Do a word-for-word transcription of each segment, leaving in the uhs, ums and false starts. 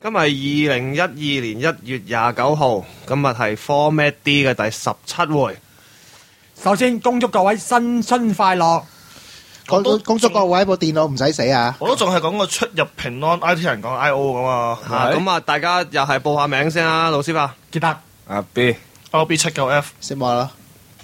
今日二零一二年一月廿九號，今日係 Format D 嘅第十七回。 首先恭祝各位新春快樂， 恭恭祝各位部電腦唔使死啊！ 我都仲係講個出入平安 I T 人講 I O 噶嘛。 咁啊，大家又係報下名先啦，老師啊。 記得阿 B R B 七九 F 識我啦。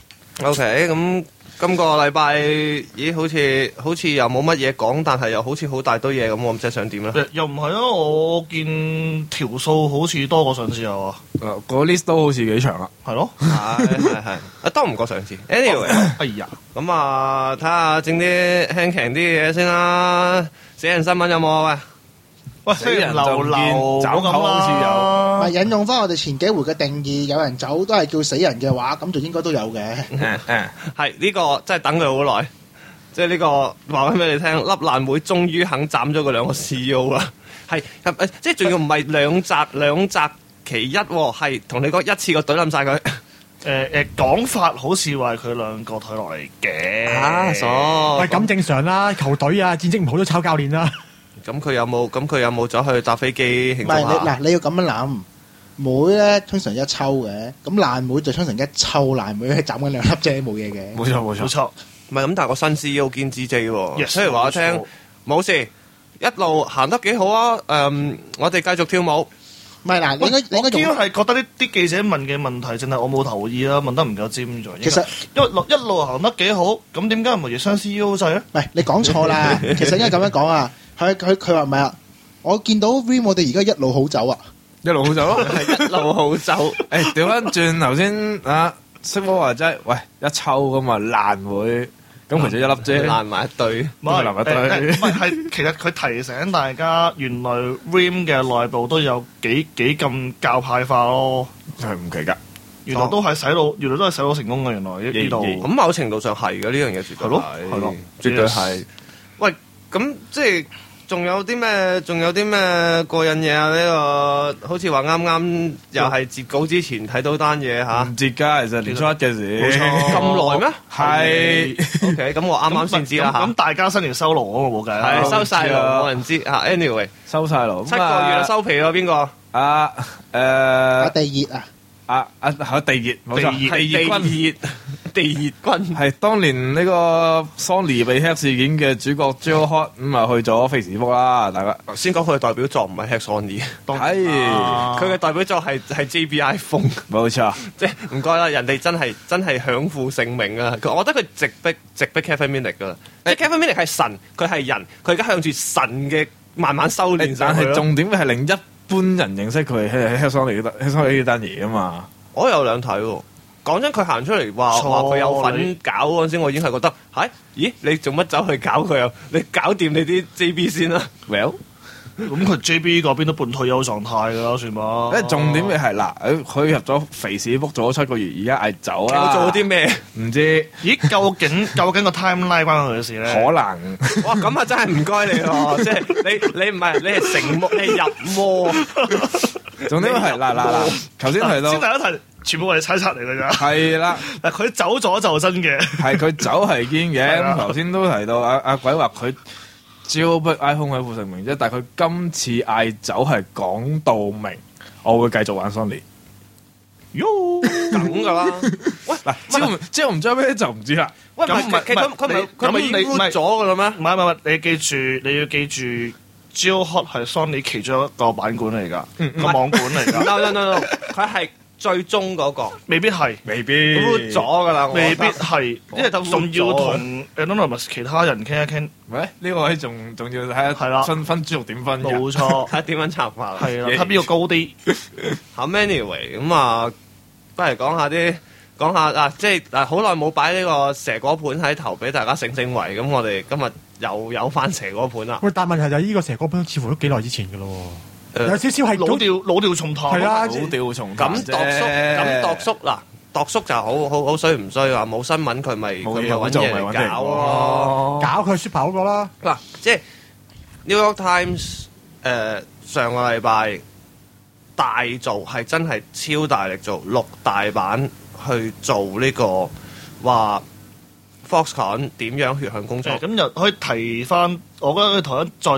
OK，咁今個禮拜，咦，好似好似又冇乜嘢講，但係又好似好大堆嘢咁，我唔知想點啦。 又唔係啊！我見條數好似多過上次有啊。 誒，個 list 都好似幾長啦。 係咯， 係係係，啊多唔過上次。Anyway， 哎呀， 咁啊，睇下整啲輕強啲嘅嘢先啦。死人新聞有冇啊？ 喂， 死人流就見流斬口好似有咪引用翻我哋前幾回嘅定義，有人走都係叫死人嘅話，咁就應該都有嘅。 誒誒， 係呢個真係等佢好耐，即係呢個話翻俾你聽，粒爛妹終於肯斬咗嗰兩個 C E O 啦。係誒，即係仲要唔係兩集兩集其一喎，係同你講一次過懟冧晒佢。 誒誒講法好似話佢兩個退落嚟嘅。 啊，傻！ 喂咁正常啦，球隊啊戰績唔好都炒教練啦。 咁佢有冇？咁佢有冇走去搭飛機慶祝唔係你下？ 嗱，你要咁樣諗，妹咧通常一抽嘅，咁爛妹就通常一抽爛妹係斬緊兩粒啫，冇嘢嘅。 冇錯冇錯。 冇錯， 唔係咁，但係個新 C E O 兼 G J 喎。 Yes， 雖然話我聽冇錯冇事，一路行得幾好啊。誒，我哋繼續跳舞。 唔係嗱，你應該你應我主要該用。 係覺得呢啲記者問嘅問題，淨係我冇留意啦，問得唔夠尖咗。 其實因為一路行得幾好，咁點解唔係雙 C E O 制咧？ 唔係你講錯啦，其實應該咁樣講啊。佢佢佢話唔係啊，我見到 Rim 我哋而家一路好走啊。 一路好走咯。 係一路好走。 誒，調翻轉頭先啊，識魔話齋，喂一抽咁嘛爛會，咁其實一粒啫， 爛埋一堆。 唔係咁咪爛一堆誒誒唔係係其實佢提醒大家，原來 Rim 嘅內部都有幾幾咁教派化咯。 係唔奇㗎。 原來都係洗腦，原來都係洗腦成功嘅。原來呢呢度咦咁某程度上係嘅，呢樣嘢絕對係咯係係咯絕對係。喂，咁即係仲有啲咩？仲有啲咩過癮嘢啊？呢個好似話啱啱又係截稿之前睇到單嘢嚇， 唔接㗎，其實年初一嘅事。 冇錯咁耐咩？ 係。 OK，咁我啱啱先知啦嚇咁咁。大家新年收爐啊嘛，冇計啦。 係收晒咯， 唔知啊冇人知嚇。Anyway， 收晒咯。 七個月啦，收皮咯，邊個？ 啊啊誒地熱啊， 啊啊係地熱冇錯， 地熱地熱軍熱，地熱軍。 係當年呢個 Sony 被 hack 事件嘅主角 Joe Hot 咁啊去咗 Facebook 啦，大家先講佢嘅代表作唔係 Hack Sony， 係啊佢嘅代表作係係 J B iPhone。 冇錯。 即係唔該啦，人哋真係真係享負盛名啊！佢我覺得佢直逼直逼 Kevin Minnick 噶啦，即係 Kevin Minnick 係神，佢係人，佢而家向住神嘅慢慢修煉上但係去咯。 重點係令一般人認識佢係 hack Sony 嘅 hack Sony 呢單嘢啊嘛。 我有兩睇喎。講真，佢行出嚟話錯話佢有份你搞嗰陣時，我已經係覺得係，咦？你做乜走去搞佢啊？你搞掂你啲 J B 先啦。Well， 咁佢 J B 嗰邊都半退休狀態㗎啦，算吧。 誒重點嘅係嗱，誒佢入咗肥士 book 做咗七個月，而家嗌走啦。 我做咗啲咩？ 唔知咦？究竟究竟個 timeline 關佢嘅事咧？ 可能哇！咁啊，真係唔該你喎，即係你你唔係你係成魔，你係入魔。 重點係嗱嗱嗱，頭先提先到第一題，全部係猜測嚟㗎咋。 係啦。 嗱，佢走咗就真嘅。 係佢走係堅嘅， 係啊咁頭先都提到阿阿鬼話佢 jailbreak iPhone 喺負盛名啫，但係佢今次嗌走係講到明，我會繼續玩 Sony。 喲， 咁噶啦。喂， 嗱，知唔知唔知咩就唔知啦。 喂，唔咁唔係係，佢佢佢咪你佢咪咁你唔係咗噶啦咩？ 唔係唔係唔係，你記住你要記住 Geo Hot 係 Sony 其中一個版管嚟㗎，個網管嚟㗎， no no no no，佢係最終嗰個未必係。 未必 root 咗噶啦，我未覺得必係，因為仲要同 Anonymous 其他人傾一傾。 喂，呢個位仲仲要睇下係啦分分豬肉點分㗎。 冇錯睇，下點樣策劃啦。 係啦，睇邊個高啲。 咁 anyway 咁啊，不如講下啲講下啊，即係嗱，好耐冇擺呢個蛇果盤喺頭俾大家醒醒圍，咁我哋今日又有翻蛇果盤啦。 喂，但問題就係呢個蛇果盤似乎都幾耐之前嘅咯喎，有少少係老調老調重彈。 係啊老調重咁彈啫度叔，咁度叔嗱，度叔就好好好衰唔衰啊！冇新聞佢咪冇嘢佢咪揾做咪揾地嘢嚟搞咯。 哦搞佢 super 嗰個啦。 嗱，即係 New York Times 誒上個禮拜大做係真係超大力做六大版去做呢個話 Foxconn 點樣血向工廠。 咁又可以提翻，我覺得佢台灣再早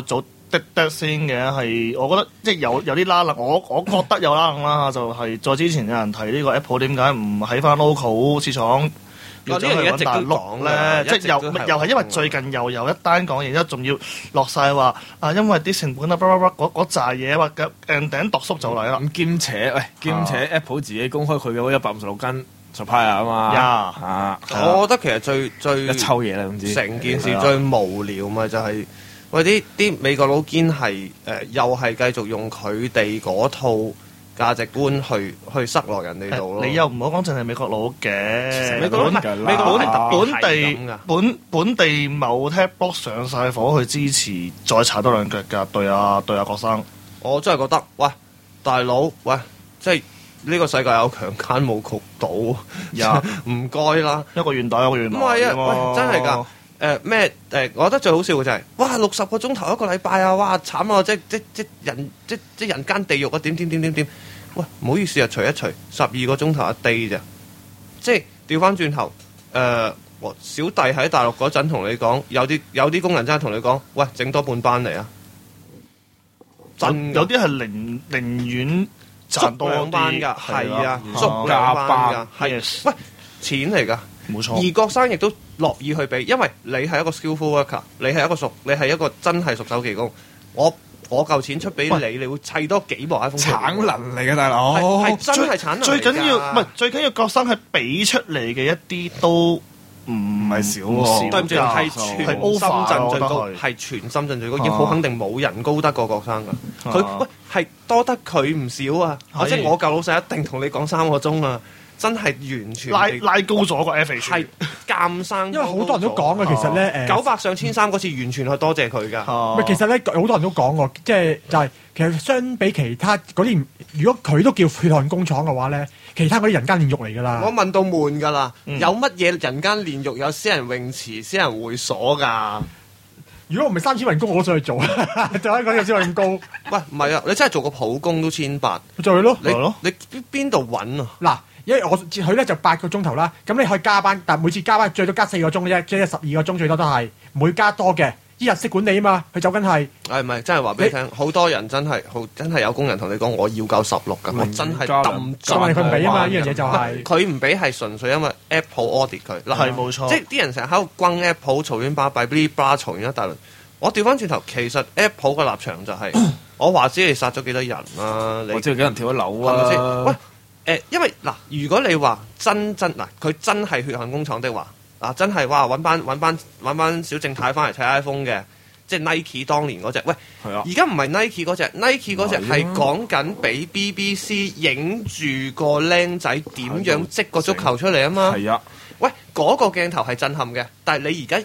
滴滴先嘅，係我覺得即係有有啲拉楞，我我覺得有拉楞啦，就係、是、再之前有人提呢個 Apple 點解唔喺翻 local 市場？要走去揾大陸咧，即係又又係因為最近又有一單講，然之後仲要落晒話啊，因為啲成本啊，嗰嗰扎嘢話嘅誒頂度縮就嚟啦。 咁兼且喂，兼且 Apple 自己公開佢嘅嗰一百五十六斤 supplier 啊嘛，啊， 我覺得其實最最一抽嘢啦，總之成件事最無聊咪就係喂啲啲美國佬堅係誒，又係繼續用佢哋嗰套價值觀去去塞落人哋度咯。 你又唔好講淨係美國佬嘅， 美國佬本美國佬本地本本地某 tech blog 上晒火去支持，再踩多兩腳㗎。對啊對啊，郭生， 我真係覺得喂大佬喂，即係呢個世界有強姦冇渠道， 呀唔該啦， 一個願打一個願挨。 唔係啊，喂真係㗎。誒咩誒？我覺得最好笑嘅就係、是，哇六十個鐘頭一個禮拜啊！哇慘啊！即即即人即即人間地獄啊！點點點點點？喂唔好意思啊，除一除十二個鐘頭一 day 咋？即係調翻轉頭誒、呃，小弟喺大陸嗰陣同你講，有啲有啲工人真係同你講，喂整多半班嚟啊！真有啲係寧寧願賺多兩班㗎，係啊，足加班㗎，係、 yes. 喂錢嚟㗎。 冇錯， 而郭生亦都樂意去俾，因為你係一個 skillful worker，你係一個熟，你係一個真係熟手技工。我我嚿錢出俾你，你會砌多幾部 iPhone。 產能嚟嘅大佬， 係真係產能嚟㗎。 最緊要唔係最緊要，郭生係俾出嚟嘅一啲都唔係少喎。 對唔住，係全深圳最高，係全深圳最高，已經好肯定冇人高得過郭生㗎。佢喂係多得佢唔少啊！即係我舊老細一定同你講三個鐘啊！真係完全拉拉高咗個 F H， 係鑑生， 因為好多人都講嘅，其實咧誒九百上千三嗰次完全係多謝佢㗎。 唔係，其實咧好多人都講過，即係就係其實相比其他嗰啲，如果佢都叫血汗工廠嘅話咧，其他嗰啲人間煉獄嚟㗎啦。 我問到悶㗎啦， 嗯、 有乜嘢人間煉獄有私人泳池、私人會所㗎？ 如果唔係三千人工，我都想去做，就喺嗰個先咁高。 喂，唔係啊，你真係做個普工都千八， 就係咯。 你你邊度揾啊？ 嗱。因為我佢咧就八個鐘頭啦，咁你可以加班，但每次加班最多加四個鐘啫，即係十二個鐘最多都係，唔會加多嘅。依日式管理啊嘛，佢走緊係。誒唔係，真係話俾你聽，好多人真係好真係有工人同你講，我要夠十六㗎，我真係抌盡佢唔俾啊嘛，呢樣嘢就係。 佢唔俾係純粹因為 Apple audit 佢， 係冇錯。 即係啲人成日喺度轟 Apple 嘈完巴閉，blah blah 嘈完一大輪。我調翻轉頭，其實 Apple 嘅立場就係，我話知你殺咗幾多人啊？你我知幾人跳咗樓啊？ 係咪先？喂！誒，因為嗱，如果你話真真嗱，佢真係血汗工廠的話，嗱真係哇揾班揾班揾班小正太翻嚟砌 iPhone 嘅，即係 Nike 當年嗰隻。喂， 係啊， 而家唔係 Nike 嗰隻 Nike 嗰隻係講緊俾 B B C 影住個僆仔點樣織個足球出嚟啊嘛。 係啊， 喂，嗰、嗰個鏡頭係震撼嘅，但係你而家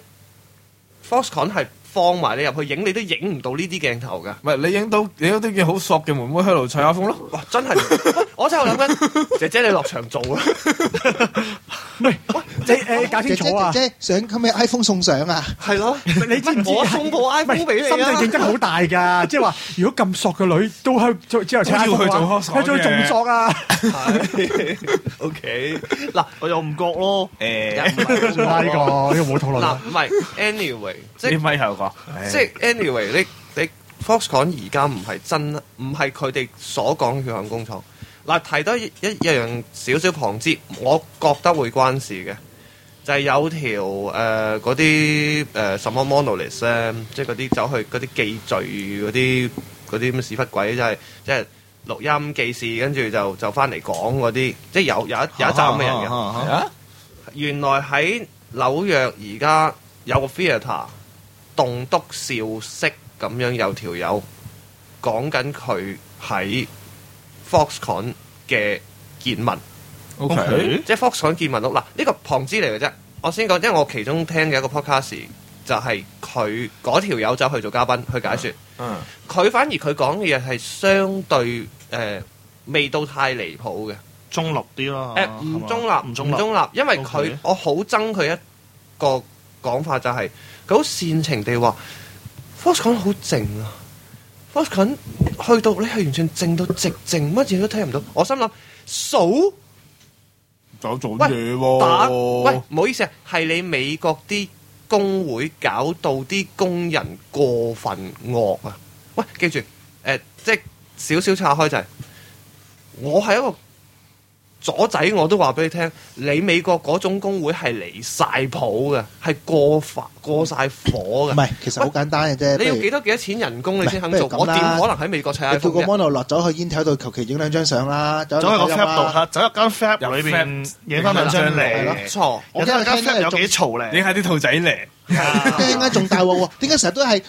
Foxconn 係。放埋你入去影，你都影唔到呢啲鏡頭㗎。 唔係你影到影到啲件好索嘅妹妹喺度砌 iPhone 咯。 哇！真係，我真係諗緊，姐姐你落場做啦。 喂喂，你誒搞清楚啊！ 姐姐想今日 iPhone 送上啊？ 係咯， 你知唔知我送部 iPhone 俾你啊？ 深圳競爭好大㗎，即係話如果咁索嘅女都去之後砌 iPhone 嘅話，佢仲仲索啊！ 係 OK 嗱， 我又唔覺咯。 誒， 呢個呢個冇討論嗱，唔係 anyway，即係啲咪後講， 即係 anyway，你你 Foxconn 而家唔係真，唔係佢哋所講血汗工廠。嗱，提多一一樣少少旁支，我覺得會關事嘅，就係、是、有條誒嗰啲誒什麼 monolith 咧，即係嗰啲走去嗰啲記序嗰啲嗰啲咁嘅屎忽鬼，即係即係錄音記事，跟住就就翻嚟講嗰啲，即係有有一有一紮咁嘅人嘅。 係啊， 原來喺紐約而家有個 theatre 棟篤笑式咁樣有條友講緊佢喺 Foxconn 嘅見聞 ，OK， 即係 Foxconn 見聞錄嗱，呢個旁支嚟嘅啫。我先講，因為我其中聽嘅一個 podcast 就係佢嗰條友走去做嘉賓去解説。 嗯， 佢反而佢講嘅嘢係相對誒未到太離譜嘅， 中立啲啦。 誒唔中立， 唔中立， 唔中立，因為佢 Okay. 我好憎佢一個講法就係佢好煽情地話 Foxconn 好靜啊。Foxconn 去到你係完全靜到直靜，乜嘢都聽唔到。我心諗數就做喂嘢喎， 打喂，唔好意思啊，係你美國啲工會搞到啲工人過分惡啊！ 喂，記住誒、呃，即係少少岔開就係、我係一個左仔，我都話俾你聽，你美國嗰種工會係離晒譜嘅，係過發過曬火嘅。 唔係，其實好簡單嘅啫。 你要不如幾多幾多錢人工你先肯做？我不如咁啦點可能喺美國砌你叫 iPhone 個嘅？ mono 落走去 Intel 度求其影兩張相啦，走走去個去 fab 度，走入間 fab 入裏邊 fab 影翻兩張係嚟咯。 錯， 我睇下間 fab 有幾嘈咧。 影下啲兔仔嚟， 跟住點解仲大鑊喎？點解成日都係？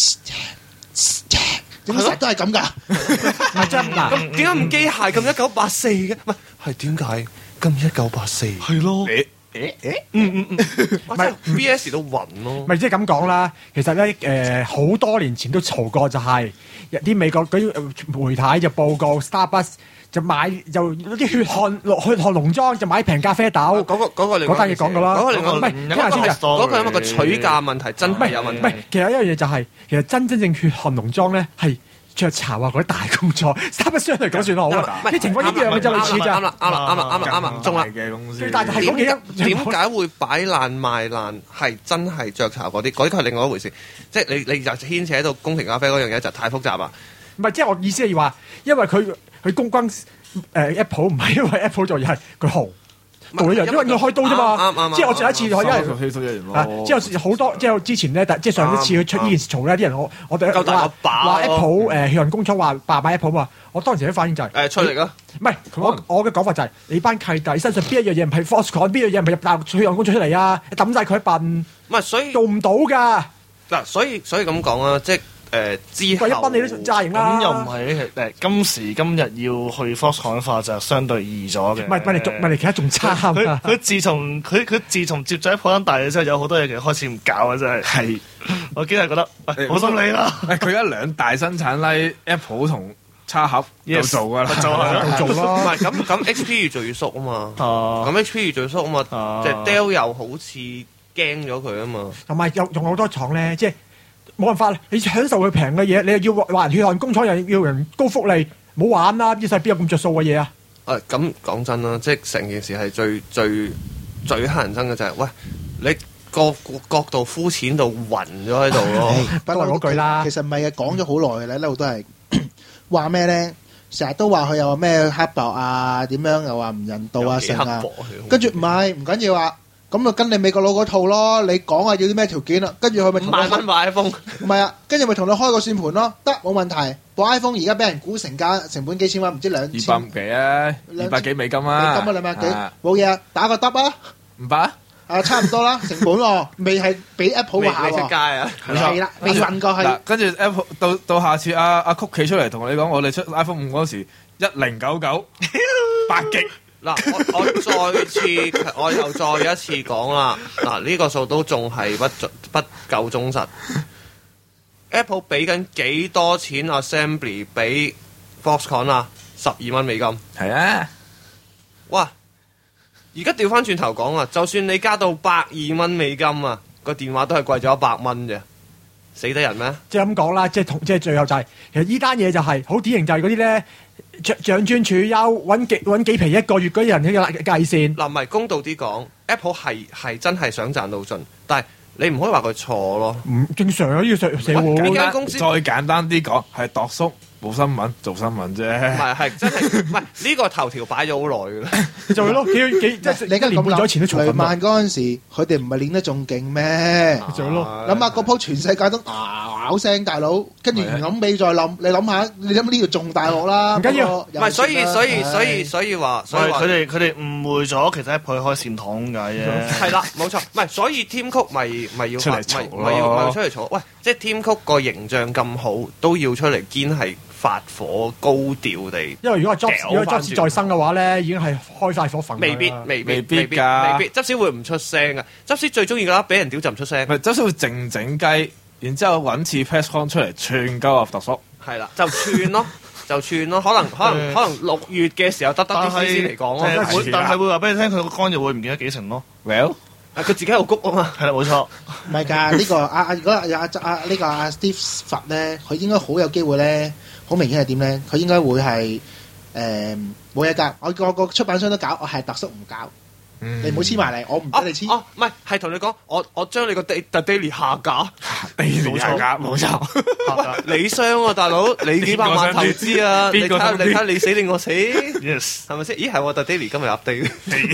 點解成日都係咁㗎？ 係真嗱， 咁點解唔機械咁一九八四嘅？唔係係點解咁一九八四？ 係咯。 誒誒誒，嗯嗯嗯， 唔係 V S 都暈咯。 咪即係咁講啦。其實咧誒，好、多年前都嘈過，就係有啲美國嗰啲呃媒體就報告 Starbucks 就買就有啲血汗血汗濃妝就買平咖啡豆。 嗰個嗰個另外嗰單嘢講過啦嗰個另外唔係另聽下先啊嗰個因為個取價問題真唔係係有問題唔係，。其實一樣嘢就係、其實真真正血汗濃妝咧係雀巢啊嗰啲大工作，Starbucks 相對嚟講算好啊。啲情況一樣嘅就類似咋。 啱啦啱啦啱啦啱啦啱啦，中啦。 嘅公司最大就係點嗰幾點解會擺爛賣爛？係真係雀巢嗰啲，嗰啲係另外一回事。即係你你就牽扯到宮廷咖啡嗰樣嘢就太複雜啦。 唔係，即係我意思係話，因為佢佢公關誒、呃 Apple 唔係因為 Apple 做嘢係佢紅。道理人，因為佢開刀啫嘛。 啱啱啱即係我上一次因為希蘇一人啊， 咯。 之後好多即係之前咧，即係上一次佢出呢件事嘈咧，啲人我我哋夠大話個把話咯 Apple 誒血汗工廠話罷買 Apple 嘛，我當時嘅反應就係誒出嚟啦。 唔係我我嘅講法就係你班契弟身上邊一樣嘢唔係 Foxconn，邊樣嘢唔係入大陸血汗工廠出嚟啊？你抌晒佢一笨， 唔係所以做唔到㗎。 嗱，所以所以咁講啦，即係誒之後喂，一蚊你都揸型啦。 咁又唔係誒？今時今日要去 Foxconn 化就相對易咗嘅。 唔係問你仲問你其他仲差佢啊！ 佢自從佢佢自從接咗一鋪單大嘅之後，有好多嘢其實開始唔搞啊！真係， 係我堅係覺得喂好心你啦。 誒，佢而家兩大生產拉 Apple 同叉盒有 Yes， 做㗎啦， 就係做唔咯。 係咁咁 H P 越做越縮啊嘛。 啊咁 H P 越做越縮啊嘛， 啊即係 Dell 又好似驚咗佢啊嘛。 同埋有用好多廠咧，即係冇辦法啦。你享受佢平嘅嘢，你又要話人血汗工廠，又要人高福利，冇玩啦！呢世邊有咁着數嘅嘢啊？ 誒咁講真啦，即係成件事係最最最乞人憎嘅就係、喂，你個個角度膚淺到暈咗喺度咯。 都係嗰句啦其實唔係嘅，講咗好耐嘅咧，一路都係話咩咧？成日都話佢又話咩刻薄啊，點樣又話唔人道啊， 有幾成啊刻薄。 跟住唔係唔緊要啊，咁就跟你美國佬嗰套咯。你講啊要啲咩條件啊？跟住佢咪同五萬蚊你買 iPhone， 唔係啊，跟住咪同你開個算盤咯，得冇問題。部 iPhone 而家俾人估成價成本幾千蚊，唔知兩二百千五幾啊，二百幾美金啊， 美金啊兩百幾啊， 冇嘢啊，打個得啊， 五百啊。 啊差唔多啦，成本喎，未係俾 Apple 未話未出街喎， 啊！ 係啦，未運過嗱去，， 跟住 Apple 到到下次阿阿曲企出嚟同你講，我哋出 iPhone 五嗰時一零九九八 G， 嗱，我我再次，我又再一次講啦。嗱，呢個數都仲係不準不夠忠實。Apple 俾緊幾多錢 Assembly 俾 Foxconn 啊？十二蚊美金。 係啊， 哇！而家調翻轉頭講啊，就算你加到百二蚊美金啊，個電話都係貴咗一百蚊啫，死得人咩？ 即係咁講啦，即係同即係最後就係、其實呢單嘢就係、好典型，就係嗰啲咧長長專處優揾幾揾幾皮一個月嗰啲人嘅計線。 嗱，唔係公道啲講，Apple 係係真係想賺到盡，但係你唔可以話佢錯咯。 唔正常啊！呢個社社會呢簡單間公司再簡單啲講係度縮冇新聞做新聞唔啫。 係係真係唔係呢個頭條擺咗好耐㗎啦。 就係咯，幾幾即係你而家咁一年半載前都嘈雷緊啊！ 曼嗰陣時，佢哋唔係練得仲勁咩？ 就係咯， 諗下嗰鋪全世界都嗷聲，大佬，跟住唔諗尾再冧，你諗下，你諗呢條仲大鑊啦。 唔緊要不過唔係，所以有所以唉所以所以話，所所以以話佢哋佢哋誤會咗，其實 Apple 開線堂咁解啫。 係啦，冇錯，唔係，所以 Tim Cook 咪咪要出嚟咪嘈咯咪要咪要出嚟嘈。喂，即係 Tim Cook 個形象咁好，都要出嚟堅係發火高調地。 因為如果係 Jobs 如果掉返 Jobs 再生嘅話咧，已經係開晒火焚㗎啦。 未必，未必， 未必未必， 㗎未必。執屎會唔出聲噶？執屎最中意噶啦，俾人屌就唔出聲唔。係，周生會靜靜雞，然之後揾次 PressCon 出嚟串鳩阿特叔。 係啦，就串咯，就串咯。可能可能可能六月嘅時候得得啲但係 C C 嚟講誒咯。 會但係會話俾你聽，佢個肝又會唔見得幾成咯。 Well， 啊佢自己喺度谷啊嘛。 係啦，冇錯。 唔係㗎，呢個阿阿如果阿阿阿呢個阿 Steve 佛咧，佢應該好有機會咧，好明顯係點咧？佢應該會係誒冇嘢㗎。我個個出版商都搞，我係特叔唔搞。 你唔好黐埋嚟，我唔哦俾你黐。 哦，唔係，係同你講，我我將你個 da- the daily 下架。 冇錯㗎，冇錯。 喂，你傷啊，大佬，你幾百萬投資啊？你邊個睇下， 邊個你睇下，你死定我死， yes， 係咪先？咦，係喎，The Daily 今日 update，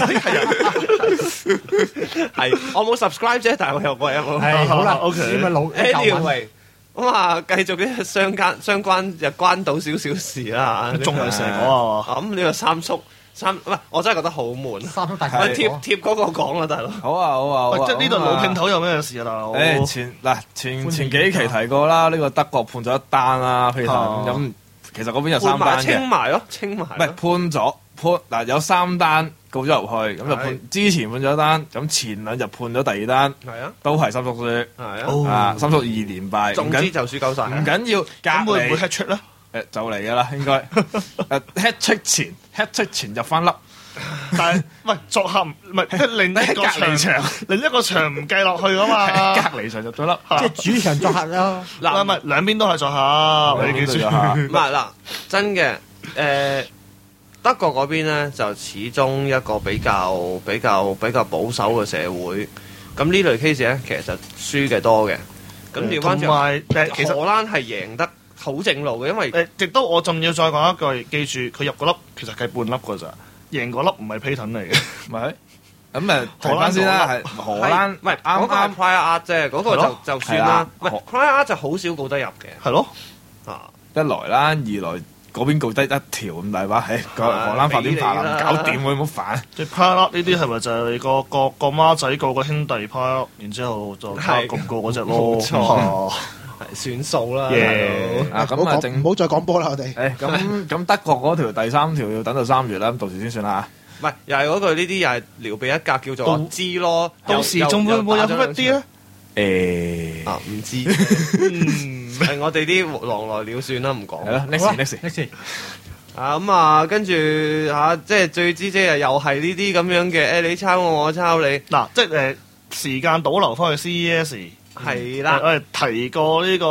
係我冇 subscribe 啫，但係我有個 app。 係好啦 OK 呢咪老舊聞 Anyway，咁啊，繼續啲相關相關就關到少少事啦。 仲係成講啊！ 咁呢個三叔三，喂，我真係覺得好悶。 三叔大喂， 姐貼貼嗰個講啦，大佬。 好啊，好啊，好喂， 啊。 即係呢度咁啊老拼頭有咩事啊？大佬？ 誒前嗱前前幾期提過啦，呢個德國判咗一單啦，非常咁，其實嗰邊有三換埋單嘅， 清埋咯，清埋咯。 唔係判咗判嗱有三單告咗入去，咁就判之前判咗一單，咁前兩日判咗第二單， 係啊， 都係三叔輸， 係啊， 哦啊三叔二連敗，唔總之緊就輸夠晒。 唔緊要，隔咁會唔會離 head trick 咧？ 誒就嚟㗎啦，應該誒 head check 前 head check 前入翻粒。 但係唔係作客唔唔係即係另一個隔離場， 另一個場唔計落去噶嘛？ 隔離場就對粒， 即係主場作客咯。 嗱唔係兩邊都係作客，你記住下。 唔係嗱，真嘅，誒、德國嗰邊咧就始終一個比較比較比較保守嘅社會，咁呢類 case 咧其實就輸嘅多嘅。咁調翻轉， 同埋誒，其實荷蘭係贏得好正路嘅，因為誒，亦都我仲要再講一句，記住佢入嗰粒其實計半粒㗎咋，贏嗰粒唔係 Payton 嚟嘅。 咪咁誒睇翻先啦，係荷蘭唔係啱嗰個係啱 Prior Art 啫，嗰、個就係咯就算啦。唔係係啦 Prior Art 就好少告得入嘅係咯， 啊。 一來啦，二來嗰邊告得一條咁大把，誒個啊荷蘭法院法俾你啦唔搞掂，會唔好煩？ 即係 Prior 呢啲係咪就係個個個孖仔告個兄弟 Prior，然之後就睇下係告唔告嗰只咯？ 冇錯啊係算數啦， Yeah 啊唔好講咁啊正唔好再講波啦，我哋。 誒咁咁德國嗰條第三條要等到三月啦，咁到時先算啦唔係又係嗰句呢啲又係撩鼻一格，叫做到我知咯。 到時仲會唔會有 fit 啲咧？ 嚇。誒啊，唔知。 嗯， 係我哋啲狼來了算啦，唔講。 係咯，next 好啦 next ，next 啊咁啊，跟住嚇，即係最知即係又係呢啲咁樣嘅，誒你抄我，我抄你， 嗱，即係誒時間倒流翻去 C E S， 係啦。 我哋提過呢個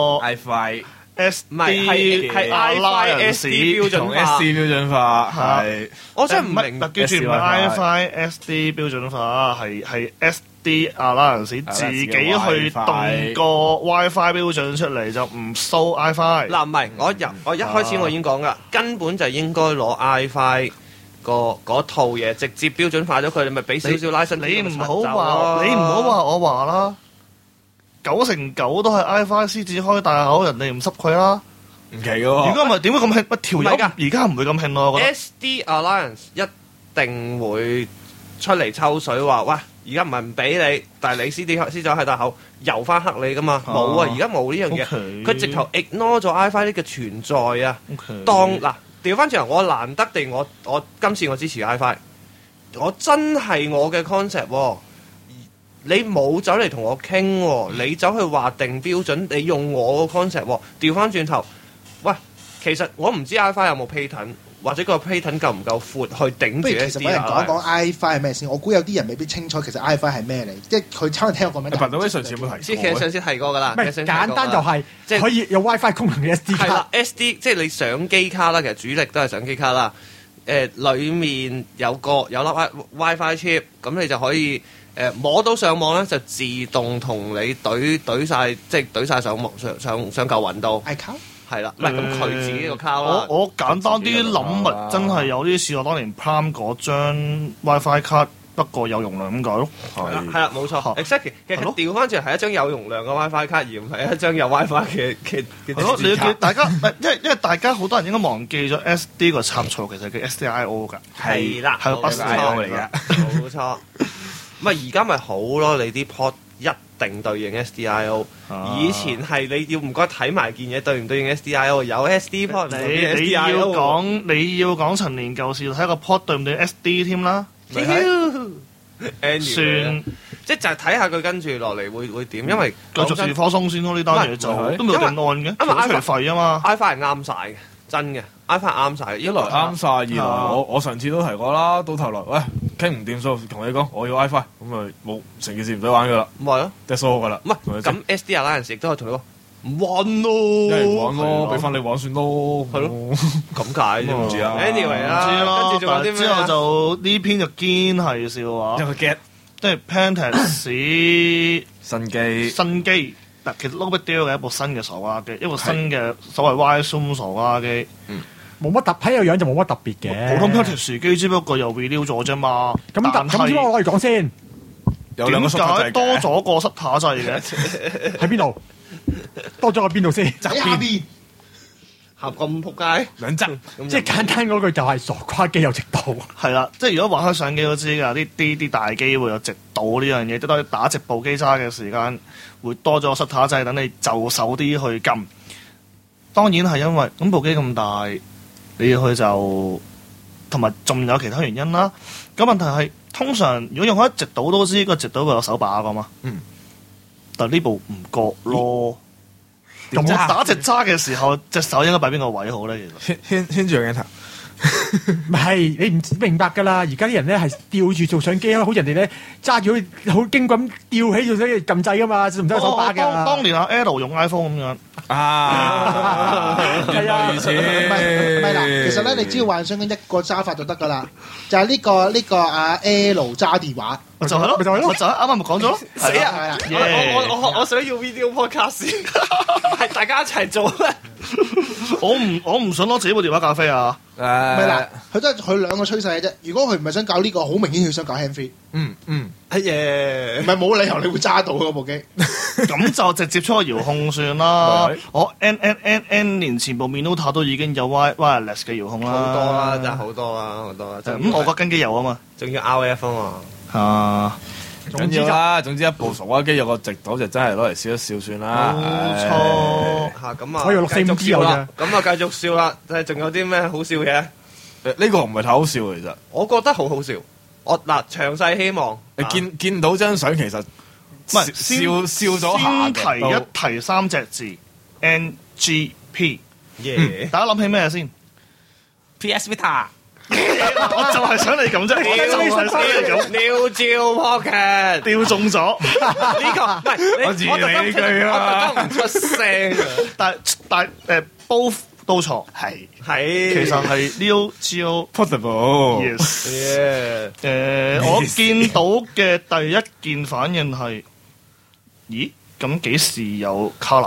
iFi S 唔係係係 I F I S D 標準同化 S D 標準化係我真係唔唔係明。 記住唔係 I F I S D 標準化，係係 S D Alliance 自己去動個 WiFi 標準出嚟，就唔收 iFi。 嗱唔係，我入我一開始我已經講噶，根本就應該攞 I F I 個嗰套嘢直接標準化咗佢，你咪俾少少拉伸。 你唔好話，你唔好話我話啦，九成九都係 iFi 獅子開大口，人哋唔濕佢啦。 唔奇嘅如喎。 果唔係點會咁興？乜條友唔係㗎而家唔會咁興咯，我覺得。 S D Alliance 一定會出嚟抽水話，喂，而家唔係唔俾你，但係你獅子獅子開大口，油翻黑你噶嘛？冇啊，而家冇呢樣嘢， OK 佢直頭 ignore 咗 I F I 呢個存在啊。 OK 當嗱調翻轉頭，我難得地我我今次我支持 I F I，我真係我嘅 concept 喎。你冇走嚟同我傾喎，你走去話定標準，你用我個 concept 喎。調翻轉頭，喂，其實我唔知 I F I 有冇 patent，或者個 patent 夠唔夠闊去頂住不如其 S 實 D 揾人講啊？ 講 iFi 係咩先？我估有啲人未必清楚其實 iFi 係咩嚟，即係佢可能聽我個名。 頻道喺上次有冇提過嘅？ 其實上次提過㗎啦， 唔係其實上次提過簡單就係即係可以有 WiFi 功能嘅 S D 係啦卡。 ，S D 即係你相機卡啦，其實主力都係相機卡啦。誒、裡面有個有粒 Wi- WiFi chip，咁你就可以誒、摸到上網咧，就自動同你懟懟曬，即係懟曬上網上上上嚿雲度。 iCloud 係啦，唔係咁佢自己個卡我啦。 我簡單啲諗，咪真係有啲似我當年 Prime 嗰張 WiFi 卡，不過有容量咁解咯。 係啦，係啦，冇錯嚇 ，exactly。其實係咯調翻轉係一張有容量嘅 WiFi 卡，而唔係一張有 WiFi 嘅嘅嘅係咯，你要記電子卡。 大家，唔係因為因為大家好多人應該忘記咗 S D 個插槽其實叫 S D I O 㗎。 係啦， 係個冇 bus 錯 I O 嚟㗎。 冇錯。咪而家咪好咯，你啲 port 一定對應 S D I O。 啊以前係你要唔該睇埋件嘢對唔對應 S D I O，有 S D port 唔對應你你要 S D I O。 講你要講陳年舊事，睇個 port 對唔對 S D 添啦。 咪係算 Anyway，即係就係睇下佢跟住落嚟會會點，因為繼續住科鬆先咯，呢單嘢就唔係都未有定案嘅， 因為做出嚟廢啊嘛。 iPhone 係啱晒嘅，真嘅 iPhone 係啱晒嘅。 一來啱晒，二來啊我我上次都提過啦，到頭來喂傾唔掂數，同你講我要 WiFi，咁咪冇成件事唔使玩噶啦， 唔係咯， 即係疏噶啦。 唔係咁 S D Alliance 亦都可以同你講， 唔玩咯， 一係玩咯， 係啊俾翻你玩算咯， 係咯咁解啫嘛。 唔知啊 anyway 知啦， 啦， 跟住仲有啲咩之後啊？ 就呢篇就堅係笑話一，個 get 即係 Pentax 新機， 新機。嗱，其實 no big deal 嘅一部新嘅傻瓜機，一部新嘅所謂 Y Zoom 傻瓜機。 冇乜特睇個樣就冇乜特別嘅。 普通 Pentax 機只不過又 renew 咗啫嘛。 咁但特咁點解我攞嚟講先？ 有兩個點 shot 解多咗個塞塔掣嘅？ 喺邊度？多咗喺邊度先？ 喺下邊合咁撲街， 兩側， 即係簡單嗰句就係傻瓜機有直道。 係啦，即係如果玩開相機都知㗎，啲啲啲大機會有直導呢樣嘢，即係打直部機揸嘅時間會多咗個塞塔掣，等你就手啲去撳。當然係因為咁部機咁大，你要去就同埋仲有其他原因啦。咁問題係通常如果用開直導都知個直導會有手把㗎嘛。 嗯。 但呢部唔覺咯。 咁我打直揸嘅時候，隻手應該擺邊個位好咧？其實牽牽牽住個鏡頭， 唔係你唔明白㗎啦！而家啲人咧係吊住做相機啊，好人哋咧揸住好好勁咁吊起做相機撳掣㗎嘛，唔使手把哦當當㗎。 年阿 L 用 iPhone 咁樣。 啊，原來如此， 唔係唔係啦，其實咧你只要幻想緊一個揸法就得㗎啦，就係呢個呢個阿 L 揸電話， 咪就係咯， 咪就係咯咪就係啱啱咪講咗咯， 死啊！ 係啦我我我我我想要 video podcast，係大家一齊做咩？ 我唔我唔想攞自己部電話咖啡啊！ 唔係啦誒，， 佢都係佢兩個趨勢嘅啫。如果佢唔係想搞呢個，好明顯佢想搞 hand free， 嗯嗯， 哎耶唔！係冇理由你會揸到嗰部機。 咁就直接出個遙控算啦係。 我 N N N N 年前部 Minolta 都已經有 wire wireless 嘅遙控啦， 好多啦，真係好多啦，好多啦。 咁我個跟機有啊嘛。 仲要 R F 啊嘛。 啊， 唔緊要啦。總之一部傻瓜機有個直島就真係攞嚟笑一笑算啦。 冇錯。 嚇咁啊！ 我以為六四五繼續 G 有笑啦，咁啊繼續笑啦。誒，仲有啲咩好笑嘅？ 誒呢個唔係太好笑其實。 我覺得好好笑。我嗱詳細希望你見見到張相其實唔係先笑笑咗下先嘅提都一提三隻字 N G P， 耶大家諗起咩先？ P S Vita 我就係想你咁啫，我就係想你咁。 New Geo Pocket 掉中咗， 呢個唔係你我自我特登你句啊我特登唔出聲啊！ 但但誒 both 都錯，係係其實係 Neo Geo portable。 yes。 耶誒，我見到嘅第一件反應係，咦？咁幾時有 colour？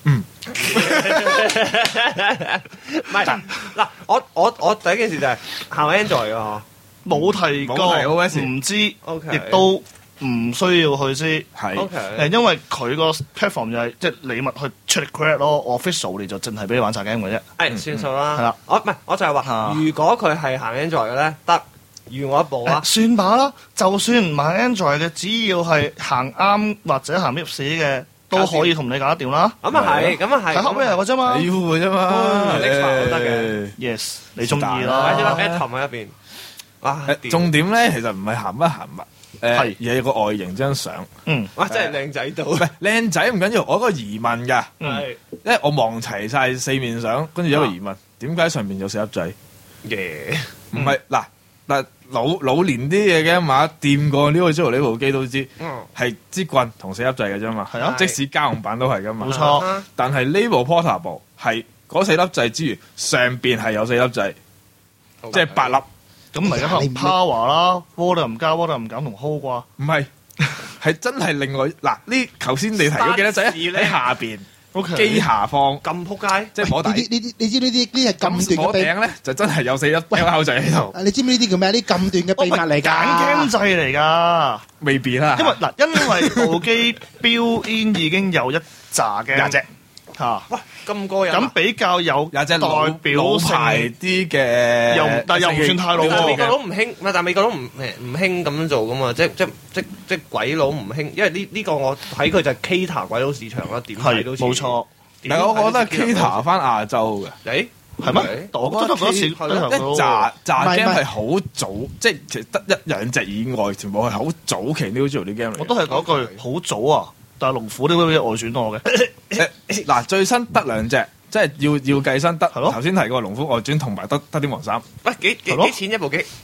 唔係嗱，我我我第一件事就係行 Android 嘅嗬。 冇提過， 冇提 O S 唔知， OK 亦都唔需要去知。 係 OK 誒，因為佢個 platform 就係即係你咪去出嚟 create 咯，official 你就淨係俾你玩晒 game 嘅啫。 誒算數係啦啦。 我唔係我就係話啊， 如果佢係行 Android 嘅咧，得預我一步啊誒，。算吧啦，就算唔買 Android 嘅，只要係行啱或者行 Mips 嘅，都可以同你搞得掂啦。 咁啊係，咁啊係。 睇 hardware 嘅啫嘛。 要嘅啫嘛哦，Alexa 都得嘅。 Yes，你中意擺咗啦。 粒 Atom 喺入邊。哇！ 誒掂重點咧，其實唔係鹹不鹹物，誒係而係個外形張相。 嗯， 哇！真係靚仔到。 唔係靚仔唔緊要，我有個疑問㗎， 係因為我望齊晒四面相，跟住有個疑問，點解上面有四粒仔？ 耶。 唔係嗱嗱老老年啲嘢嘅嘛，掂過呢個 Joe 呢部機都知， 嗯。 係支棍同四粒掣嘅啫嘛。 係啊即使家用版都係噶嘛。 冇錯啊但係呢部 Portable 係嗰四粒掣之餘，上邊係有四粒掣，即係八粒。 咁咪一可能 power 啦，volume 加 volume 減同 hold 啩。 唔係，係真係另外嗱呢頭先你提咗幾多掣啊？ Start 喺下邊 OK， 機下方， 咁撲街。 即係火底。 呢啲呢啲，你知呢啲呢啲係咁咁火段嘅秘， 頂咧就真係有四粒 L 口掣喺度， 啊你知唔知呢啲叫咩？呢啲咁段嘅秘密嚟揀 game 㗎。 掣嚟㗎。 未必啦。 因為嗱，因為部機 build-in 已經有一紮嘅廿隻嚇， 哇！咁過癮啊。 咁比較有有隻老代表老牌性。 啲嘅， 又但又唔算太老但係美國喎佬唔興，唔係但係美國佬唔誒唔興咁樣做噶嘛，即即即即鬼佬唔興，因為呢呢個我睇佢就係 cater 鬼佬市場啦，點睇係都似冇。錯， 但係我覺得 Kita 翻亞洲嘅。 誒係咩？我覺得嗰次係咯一扎扎唔係 game 唔係係好早，即係其實得一兩隻以外，全部係好早期 New Geo 啲 game 嚟嘅。 我都係嗰句好早啊！但係龍虎點解會外轉我嘅？ 誒嗱，最新得兩隻，即係要要計新得。 係咯頭先提過龍虎外傳同埋得得啲黃衫， 喂幾幾係咯幾錢一部機？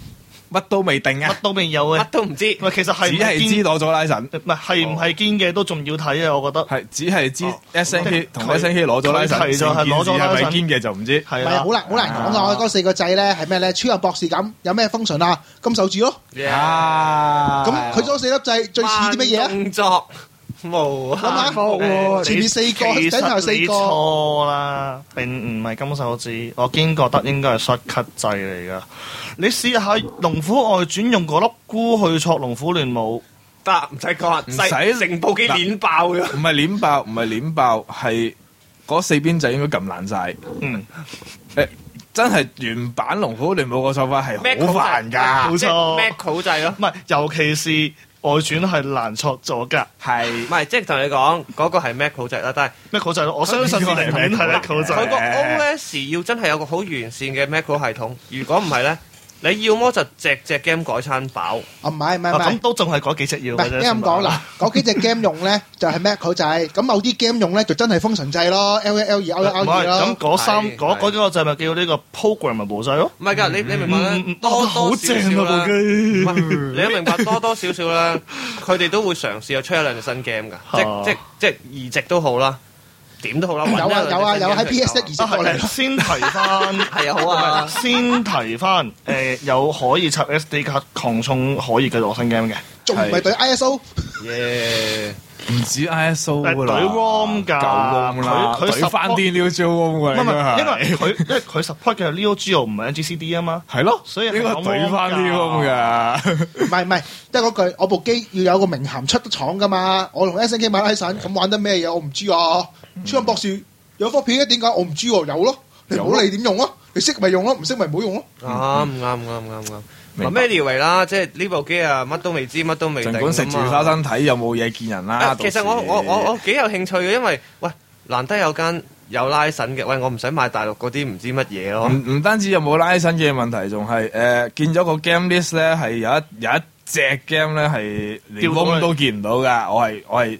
乜都未定啊乜，都未有嘅乜。都唔知。 喂，其實係只係知攞咗 license， 唔係係唔係堅嘅都仲要睇啊！我覺得係只係知哦 S N K 同佢 S N K 攞咗佢 license， 提就係攞咗成件事係咪 license 堅嘅就唔知。 係唔係好啊， 難好難講啊！嗰四個掣咧係咩咧？超人博士咁有咩 function 啊？金手指咯。 啊， 咁佢嗰四粒掣最似啲乜嘢啊？ 動作無諗下限前面四個其頂頭四個實你錯啦，並唔係金手指，我堅覺得應該係 shortcut 掣嚟噶。你試下龍虎外傳用嗰粒菇去戳龍虎亂舞， 得唔使講， 唔使成部機碾爆嘅。 唔係鏈爆，唔係鏈爆，係嗰四邊仔應該撳爛晒。 嗯， 誒，真係原版龍虎聯舞個手法係好煩㗎， 冇錯 Mac 好掣咯。 唔係，尤其是外傳係難戳咗㗎。 係唔係，即係同你講嗰個係 Mac 好掣啦，但係咩好掣？我相信係係咩好佢掣？ 個 O S 要真係有個好完善嘅 Macro 系統，如果唔係咧，你要麼就隻隻 game 改餐飽， 啊唔係唔係唔係啊咁。都仲係嗰幾隻要唔係， 嘅啫。 應該咁講嗱，嗰幾隻 game 用咧就係 Mac 口掣，咁某啲 game 用咧就真係封神掣咯，L 一 L 二 L 一 L 唔係二咁咯。 嗰三係係嗰嗰幾個掣咪叫呢個 programmable 掣咯。 唔係㗎，你你明白咧嗯， 多多好少正啊部少啦。 機唔。係，你都明白多多少少咧，佢哋都會嘗試去出一兩隻新 game 㗎， 啊即即即移植都好啦，點都好啦。 有啊有啊有喺 P S 一移植啊係過嚟咯。 先提翻， 係啊好啊先提翻誒有可以插 S D 卡擴充可以繼續新 game 嘅， 仲唔係對 I S O？ 耶！ 唔止 I S O 誒㗎啦， 懟 ROM 㗎夠 ROM 啦， 佢佢懟翻啲 Neo Geo ROM 唔係㗎， 唔係，因應該係為佢因為佢 support 嘅係 Neo Geo 唔係 N G C D 啊嘛， 係咯， 所以係應該有懟翻啲 ROM 㗎。 唔係唔係，即係嗰句，我部機要有個名銜出得廠噶嘛。我同 S N K 買拉神，咁玩得咩嘢我唔知啊。超人博士有科片點解我唔知喎？有咯，你唔好理點用咯，你識咪用咯，唔識咪唔好用咯。 啱啱啱啱啱。 明白咁咩料嚟啦？即係呢部機啊，乜都未知，乜都未定。 儘管食住花生睇有冇嘢見人啦。 啊其實我到時我我我幾有興趣嘅，因為喂難得有間有拉神嘅，喂我唔使買大陸嗰啲唔知乜嘢咯。 唔唔單止有冇拉伸嘅問題，仲係誒見咗個 game list 咧，係有一有一隻 game 咧係連掉到 ROM 都見唔到㗎。我係我係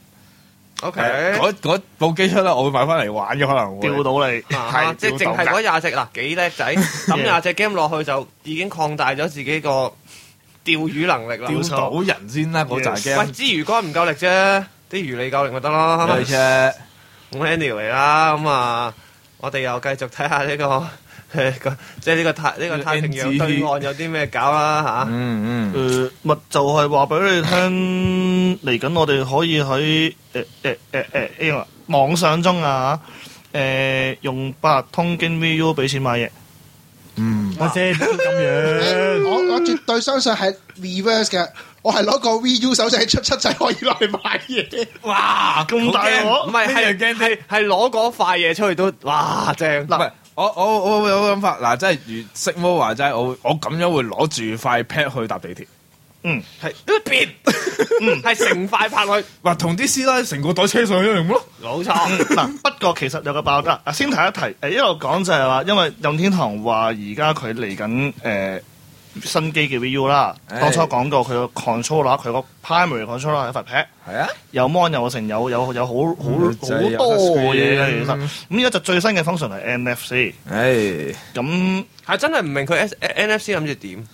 O 誒 K， 嗰嗰部機出咧，我會買翻嚟玩嘅，可能會調到你。 啊即係淨係嗰廿隻嗱幾叻仔，抌廿隻 game 落去就已經擴大咗自己個釣魚能力啦。 釣到人先啦，嗰扎喂， game。 支魚竿唔夠力啫，啲魚脷夠力咪得咯。 係啫， 咁 anyway 啦，咁啊，我哋又繼續睇下呢個誒個，即係呢個太呢個太平洋對岸有啲咩搞啦嚇。 嗯嗯， 誒，咪就係話俾你聽，嚟緊我哋可以喺誒誒誒誒呢個網上中啊，誒用八達通經 V U 俾錢買嘢。 嗯， 等先，咁誒樣我我絕對相信係 reverse 嘅，我係攞個 V U 手掣出七掣可以攞嚟買嘢。 哇， 咁大鑊唔係呢樣驚係係係攞嗰塊嘢出去都哇正唔係，我我我有個諗法，嗱，即係如色魔話齋，我我咁樣會攞住塊 pad 去搭地鐵， 嗯， 係都別，係成塊拍落去， 話同啲師奶成個袋車上去一樣咯。 冇錯。 嗱，不過其實有個爆得啊，先提一提，誒一路講就係話，因為任天堂話而家佢嚟緊誒新機嘅 V U 啦， 唉當初講過佢個 controller，佢個 primary controller 係一塊 pad。 係啊， 有 mon 有成有有有好好好就係有多 touchscreen 嘢嘅其實，咁而家就最新嘅 function 係 N F C， 誒， 咁係真係唔明佢 S N F C 諗住點？ 誒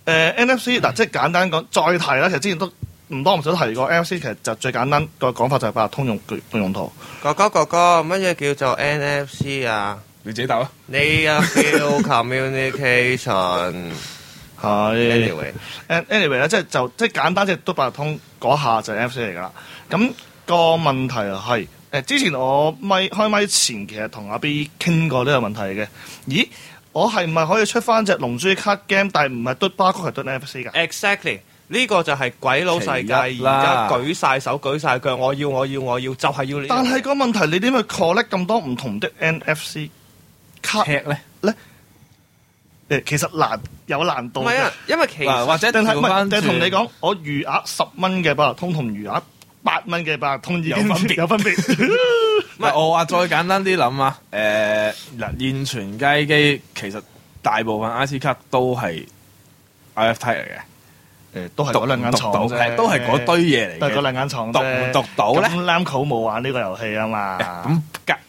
N F C 嗱即係簡單講，再提啦，其實之前都唔多唔少提過 N F C，其實就最簡單個講法就係八達通用用用途。 哥哥哥哥，乜嘢叫做 N F C 啊？ 你自己答啊。 你啊 feel communication。 係 anyway， anyway 咧，即係就即係簡單，即係都八達通嗰下就係 N F C 嚟㗎啦。咁個問題係誒，之前我咪開咪前其實同阿 B 傾過呢個問題嘅。咦，我係唔係可以出翻隻龍珠卡 game，但係唔係嘟巴曲係嘟 N F C 㗎？ exactly 呢個就係鬼佬世界而其一啦家舉晒手舉晒腳，我要我要我要，就係要呢樣嘢。 但係個問題，你點去 collect 咁多唔同的 N F C 卡？ 踢咧， 誒，其實難有難度嘅唔係啊，因為其實或或者定係唔係？ 調翻定係同你轉講，我餘額十蚊嘅八達通同餘額八蚊嘅八達通已經有分別有分別。 唔係我話再簡單啲諗啊，誒嗱現存街機其實大部分 I C 卡都係 I F 嚟嘅， 誒，都係嗰兩間廠讀到啫， 都係嗰堆嘢嚟都係嗰嘅。 兩間廠讀唔啫。 讀到咧咁 Namco 冇玩呢個遊戲啊嘛。 咁隔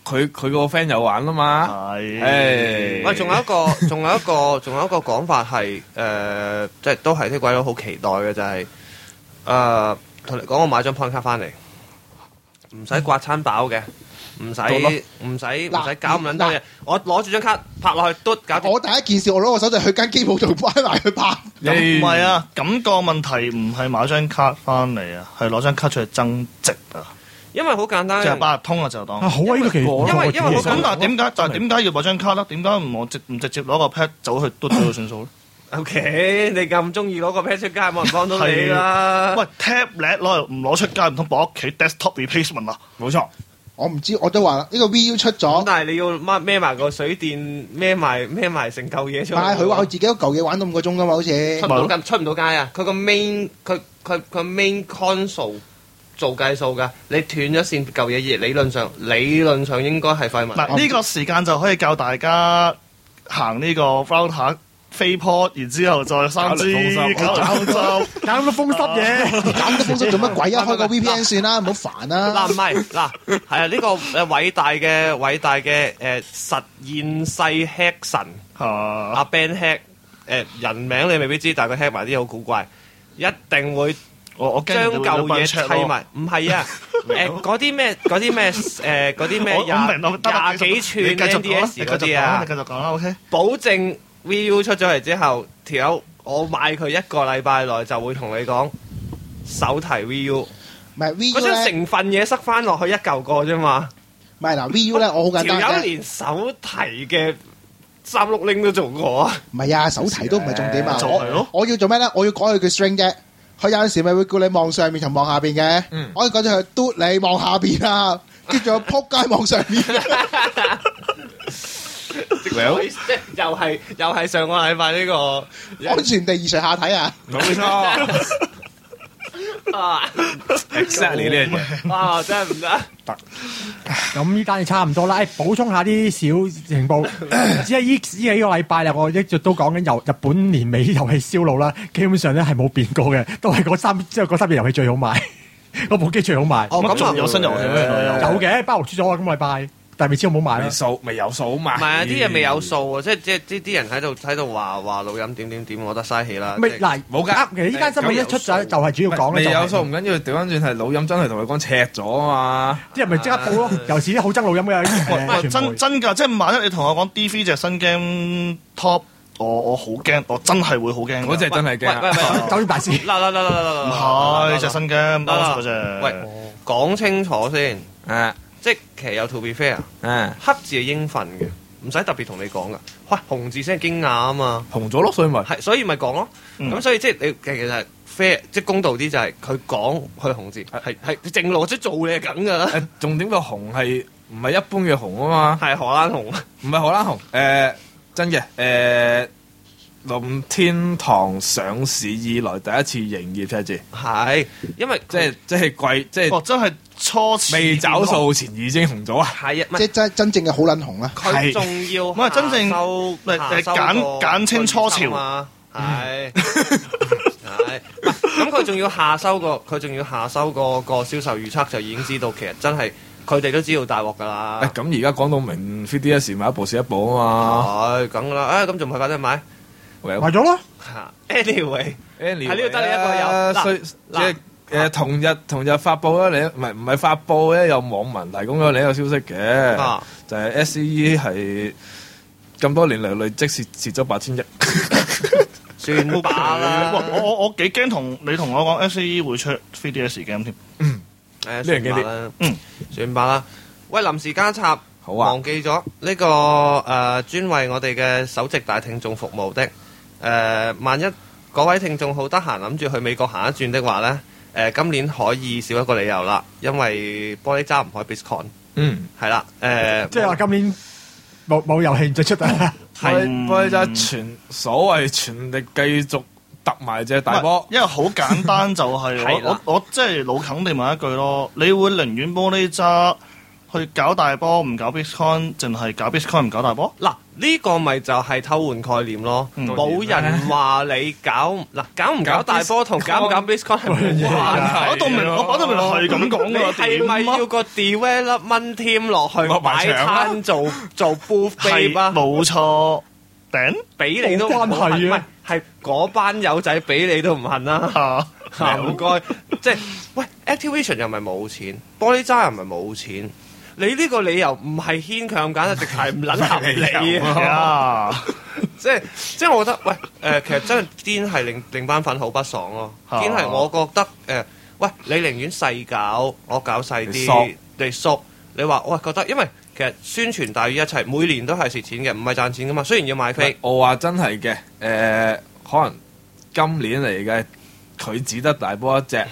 佢佢個 friend 有玩啊嘛。 係。 誒喂，仲有一個，仲有一個，仲有一個講法係誒，即係都係啲鬼佬好期待嘅就係誒，同你講我買張 point 卡翻嚟，唔使刮餐飽嘅。唔使唔使唔使搞咁撚多嘢，我攞住張卡拍落去嘟搞掂。 我第一件事我攞個手就去間機鋪度擺埋去拍。 咁唔係啊，咁個問題唔係買張卡翻嚟啊，係攞張卡出去增值啊。 因為好簡單， 即係八達通啊就當。 啊好啊，呢個其實因為因為咁但係點解？但係點解要買張卡咧？點解唔我直唔直接攞個 pad 走去嘟咗就算數咧？ O K， 你咁中意攞個 pad 出街，冇人幫到你啦。 喂 ，tablet 攞唔攞出街，唔通擺屋企 desktop replacement 啊？ 冇錯。 我唔知，我都話啦，呢個 V U 出咁咗， 但係你要孭孭埋個水電，孭埋孭埋成嚿嘢出嚟。 但係佢話佢自己嗰嚿嘢玩到五個鐘噶嘛，好似出唔到街，出唔到街啊！佢個 main 佢佢佢 main console 做計數㗎，你斷咗線嚿嘢，理論上理論上應該係廢物。 嗱，呢個時間就可以教大家行呢個 router 飛 port，然之後再三 G 搞就搞咁多風濕嘢， 搞咁多風濕做乜鬼啊？開個 V P N 算啦，唔好煩啦。 嗱唔係嗱係啊！呢個誒偉大嘅偉大嘅誒實驗世 hack 神啊阿 Ben hack 誒人名你未必知，但係佢 hack 埋啲好古怪，一定會。 我我將舊嘢砌埋，唔係啊！誒嗰啲咩嗰啲咩誒嗰啲咩廿廿幾寸 N D S 嗰啲啊， 你繼續講啦 ，OK。 保證 V U 出咗嚟之後，條友我買佢一個禮拜內就會同你講手提 V U， 唔係 V 嗰 U 咧， 張成份嘢塞翻落去一嚿個啫嘛。 唔係嗱 V U 咧，我好簡單條友嘅， 連手提嘅三六零都做過啊！ 唔係啊，手提都唔係重點啊。我就係咯我要做咩咧？我要改佢嘅 string 啫。佢有陣時咪會叫你望上面同望下邊嘅，我可以改咗佢嘟你望下邊啊，跟住我撲街望上面。 即係又係又係上個禮拜呢個安全地移除下體啊！ 冇錯啊 ，exactly 呢樣嘢。 啊真係唔得。 咁呢單嘢差唔多啦。誒，補充下啲小情報，只係依依幾個禮拜啦，我一直都講緊由日本年尾遊戲燒腦啦，基本上咧係冇變過嘅，都係嗰三即係嗰三隻遊戲最好賣，嗰部機最好賣。 哦咁仲有新遊戲咩？ 有嘅，包羅出咗啊，今個禮拜，但係未知有冇賣啦。 未數未有數嘛？ 唔係啊！啲嘢未有數啊！即係即係啲啲人喺度喺度話話錄音點點點，我覺得嘥氣啦。 咪嗱冇㗎啱其實呢間新聞一出咗就係主要講咧，就係未有數唔緊要，調翻轉係老音真係同佢講赤咗啊嘛！ 啲人咪即刻報咯，尤其是啲好憎錄音嘅誒傳媒真真㗎，即係萬一你同我講 D V 隻新 game top，我我好驚，我真係會好驚㗎。 嗰隻真係驚喂喂啊！ 喂酒店大師。 嗱嗱嗱嗱嗱嗱！ 唔係隻新 game，當初嗰隻。 喂，講清楚先， 誒即其有 to be fair， 誒黑字係應份嘅，唔使特別同你講噶。喂，紅字先係驚訝啊嘛， 紅咗咯，所以咪係所以咪講咯。咁嗯所以即係你其實係 fair，即係公道啲就係佢講佢紅字係係正路，即係做你係咁噶啦。 誒重點個紅係唔係一般嘅紅啊嘛？ 係荷蘭紅， 唔係荷蘭紅，誒真嘅誒。任天堂上市以來第一次營業赤字， 係因為即係即係貴，即係哦，真係初次未找數前已經紅咗啊！ 係啊，唔係即係真真正嘅好撚紅啦。 佢仲要唔係真正收唔係誒下收簡個簡稱初潮嘛，係係咁佢仲要下收個佢仲要下收個個銷售預測，就已經知道其實真係佢哋都知道大鑊㗎啦。 誒咁而家講到明 three D S 買一部蝕一部啊嘛， 係咁㗎啦，誒咁仲唔係快啲買賣咗咯。 ？Anyway， Anyway 喺呢度得你一個有啊嗱雖即係誒同日同日發布咧，你唔係唔係發布咧，有網民提供咗另一個消息嘅， 啊就係 S E 係咁多年嚟累積蝕蝕咗八千億。 算吧啦。 哇！我我我幾驚同你同我講 S E 會出 three D S game 添。 誒呢樣算幾啲吧啦， 嗯， 算吧啦。喂，臨時加插， 好啊忘記咗呢個誒專為我哋嘅首席大聽眾服務的誒，萬一嗰位聽眾好得閒諗住去美國行一轉的話咧，誒今年可以少一個理由啦，因為玻璃渣唔開 BlizzCon， 嗯， 係啦，誒即係話今年冇冇遊戲再出啊！ 係不過就全所謂全力繼續揼埋隻大波。 因為好簡單就係係啦我我我即係老肯地問一句咯，你會寧願玻璃渣去搞大波，唔搞 Bitcoin，淨係搞 Bitcoin 唔搞大波？ 嗱，呢個咪就係偷換概念咯。 嗯冇人話你搞嗱搞唔搞大波同搞唔搞 Bitcoin 係冇關係。 搞到明，我搞到明係咁講你㗎。 係咪要個 development team 落去落埋擺場啊攤做做 booth 係 babe 啊？ 冇錯，頂俾你都冇關係啊唔係係嗰班友仔俾你都唔恨啦。 啊！ 嚇唔該，即係喂 Activision 又唔係冇錢，玻璃渣又唔係冇錢，你呢個理由唔係牽強簡單，直係唔撚合理啊！ 啊！ 即係即係我覺得喂誒、呃，其實真係堅係令令班粉好不爽咯。 啊堅係我覺得誒、呃，喂你寧願細搞，我搞細你縮啲，你縮，你話我覺得，因為其實宣傳大於一切，每年都係蝕錢嘅，唔係賺錢噶嘛。雖然要買飛， 我話真係嘅，誒、可能今年嚟嘅佢只得大波一隻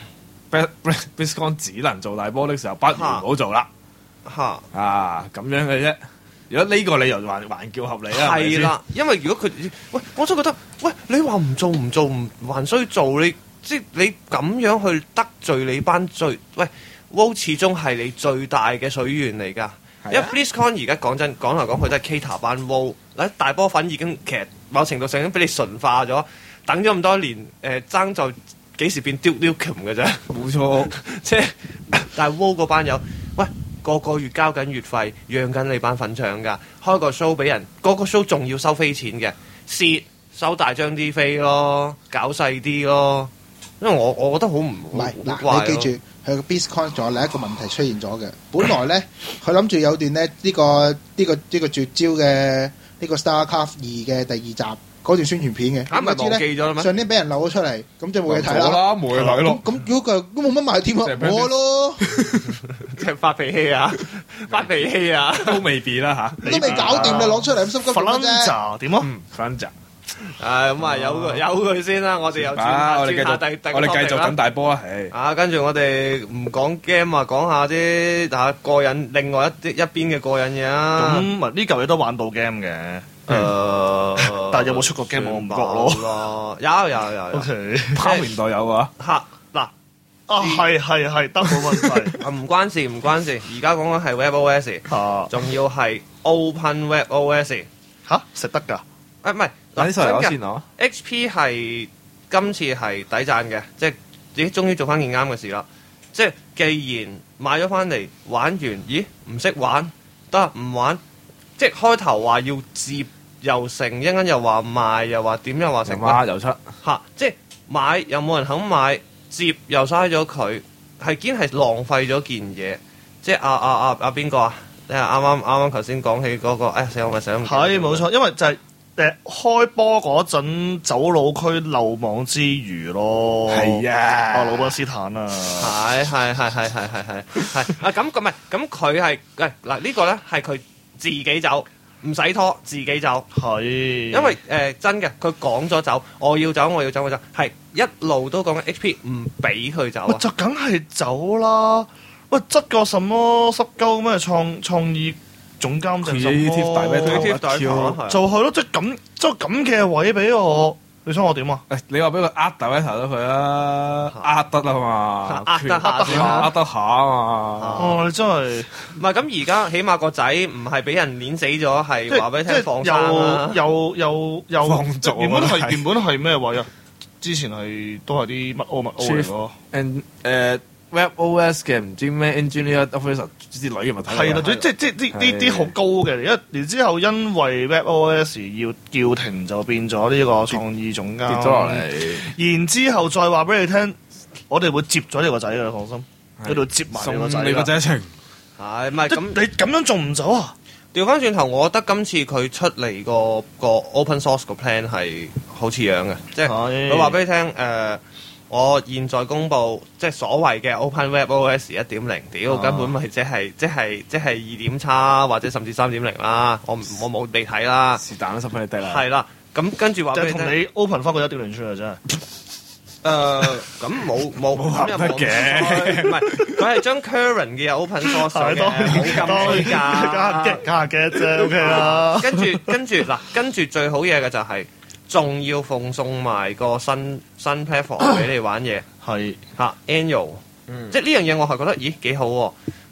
，Bitcoin 只能做大波的時候，不如唔好做啦。 嚇啊，咁樣嘅啫。如果呢個理由還還叫合理啊？係咪先係啦，因為如果佢喂，我真覺得喂，你話唔做唔做唔還需做，你即係你咁樣去得罪你班最喂 WoW 始終係你最大嘅水源嚟㗎。因為 BlizzCon 而家講真講嚟講去都係 cater 班 WoW，嗱大波粉已經其實某程度上已經俾你純化咗，等咗咁多年誒、呃、爭就幾時變 Duke Nukem 嘅啫， 冇錯。 即係但係 WoW 嗰班友喂。個個月交緊月費，養緊你班粉腸㗎。開個 show 俾人，個個 show 仲要收飛錢嘅，蝕收大張啲飛咯，搞細啲咯。因為我我覺得好唔唔係好怪嗱，你記住佢個 Bitcoin 仲有另一個問題出現咗嘅。本來咧，佢諗住有段咧呢、呢個呢、呢個呢、呢個絕招嘅呢個 StarCraft 二嘅第二集嗰段宣傳片嘅， 嚇咪忘點知咧記咗啦咩？ 上年俾人漏咗出嚟，咁就冇嘢睇啦。 冇啦，冇嘢睇咯咁。咁如果佢都冇乜賣添啊， 即係我咯即係發脾氣啊！發脾氣啊！ 都未必啦嚇。 都未搞掂，你攞出嚟咁心急弗做乜啫？ 蘭點啊？ 嗯，反正誒咁啊，有佢有佢先啦。我哋又轉啊， 下我哋繼轉下第第續，我哋繼續緊緊大波啦。唉， 啊，跟住我哋唔講 game 啊，講下啲嚇過癮，另外一啲一邊嘅過癮嘢啊。 咁咪呢嚿嘢都玩到 game 嘅。 誒， 但係有冇出過 game 我唔覺咯。 咯。有有有有。 OK， 拋年代有啊。 嚇嗱， 啊係係係得冇問題。 啊唔關事唔關事，而家講緊係 WebOS， 嚇仲要係 Open WebOS。 嚇食得㗎？ 誒唔係， 嗱，呢真嘅首有先啊。 H P 係今次係抵讚嘅，即係自己終於做翻件啱嘅事啦。即係既然買咗翻嚟玩完，咦唔識玩得唔玩？即係開頭話要接又成，一陣間又話賣，又話點又話成成孖又出， 嚇，即係買又冇人肯買，接又嘥咗佢，係堅係浪費咗件嘢。即係阿阿阿阿邊個啊？你係啱啱啱啱頭先講起嗰個，哎呀死我咪想唔記得係冇錯，因為就係誒開波嗰陣走佬區漏網之魚咯。 係啊啊魯賓斯坦啊， 係係係係係係係係啊咁咁唔係咁佢係誒嗱呢個咧係佢自己走，唔使拖自己走， 係因為誒、呃、真嘅佢講咗走，我要走我要走我要走，係一路都講緊 H P 唔俾佢走啊， 喂就梗係走啦。喂，執個什麼濕鳩咩創創意總監定什麼 Creative Director Creative Director 跳係就係咯，即係咁即係咁嘅位俾我，你想我點啊？ 誒，你話俾佢呃大一頭咗佢啦，呃得啊嘛， 呃得下先啦呃得下啊嘛。 哦，你真係唔係咁而家起碼個仔唔係俾人碾死咗， 即係話俾你聽係即係放生啦。 又又又又放逐啊原本真係係原本係咩位啊？之前係都係啲乜 O 乜 O 嚟咯。 and 誒 WebOS 嘅唔知咩 Engineer Officer 之類嘅物體嚟㗎。 係啦，即即即啲啲啲好高嘅，一然之後因為 WebOS 要叫停，就變咗呢個創意總監跌咗落嚟。 然之後再話俾你聽，我哋會接咗呢個仔嘅，放心， 係喺度接埋你個仔送你個㗎。 仔一程。 係咪即咁？ 你咁樣仲唔走啊？ 調翻轉頭，我覺得今次佢出嚟個個 open source 個 plan 係好似樣嘅，即係係佢話俾你聽誒、呃我現在公布即係所謂嘅 Open Web O S 一點零，屌啊根本咪即係即係即係二點叉或者甚至三點零啦，我唔我冇地睇啦， 是但啦，十分你低啦。 係啦，咁跟住話俾你聽， 就係同你 open 翻個一點零出嚟真係。 誒咁冇冇冇咁又冇得嘅唔係佢係將 current 嘅 open source 嘅冇咁加下㗎。 get 加下 get 啫，OK 啦。 跟住跟住嗱，跟住最好嘢嘅就係、仲要奉送埋個新新 platform 俾你玩嘢係嚇 annual，、 嗯即係呢樣嘢我係覺得咦幾好喎、嗱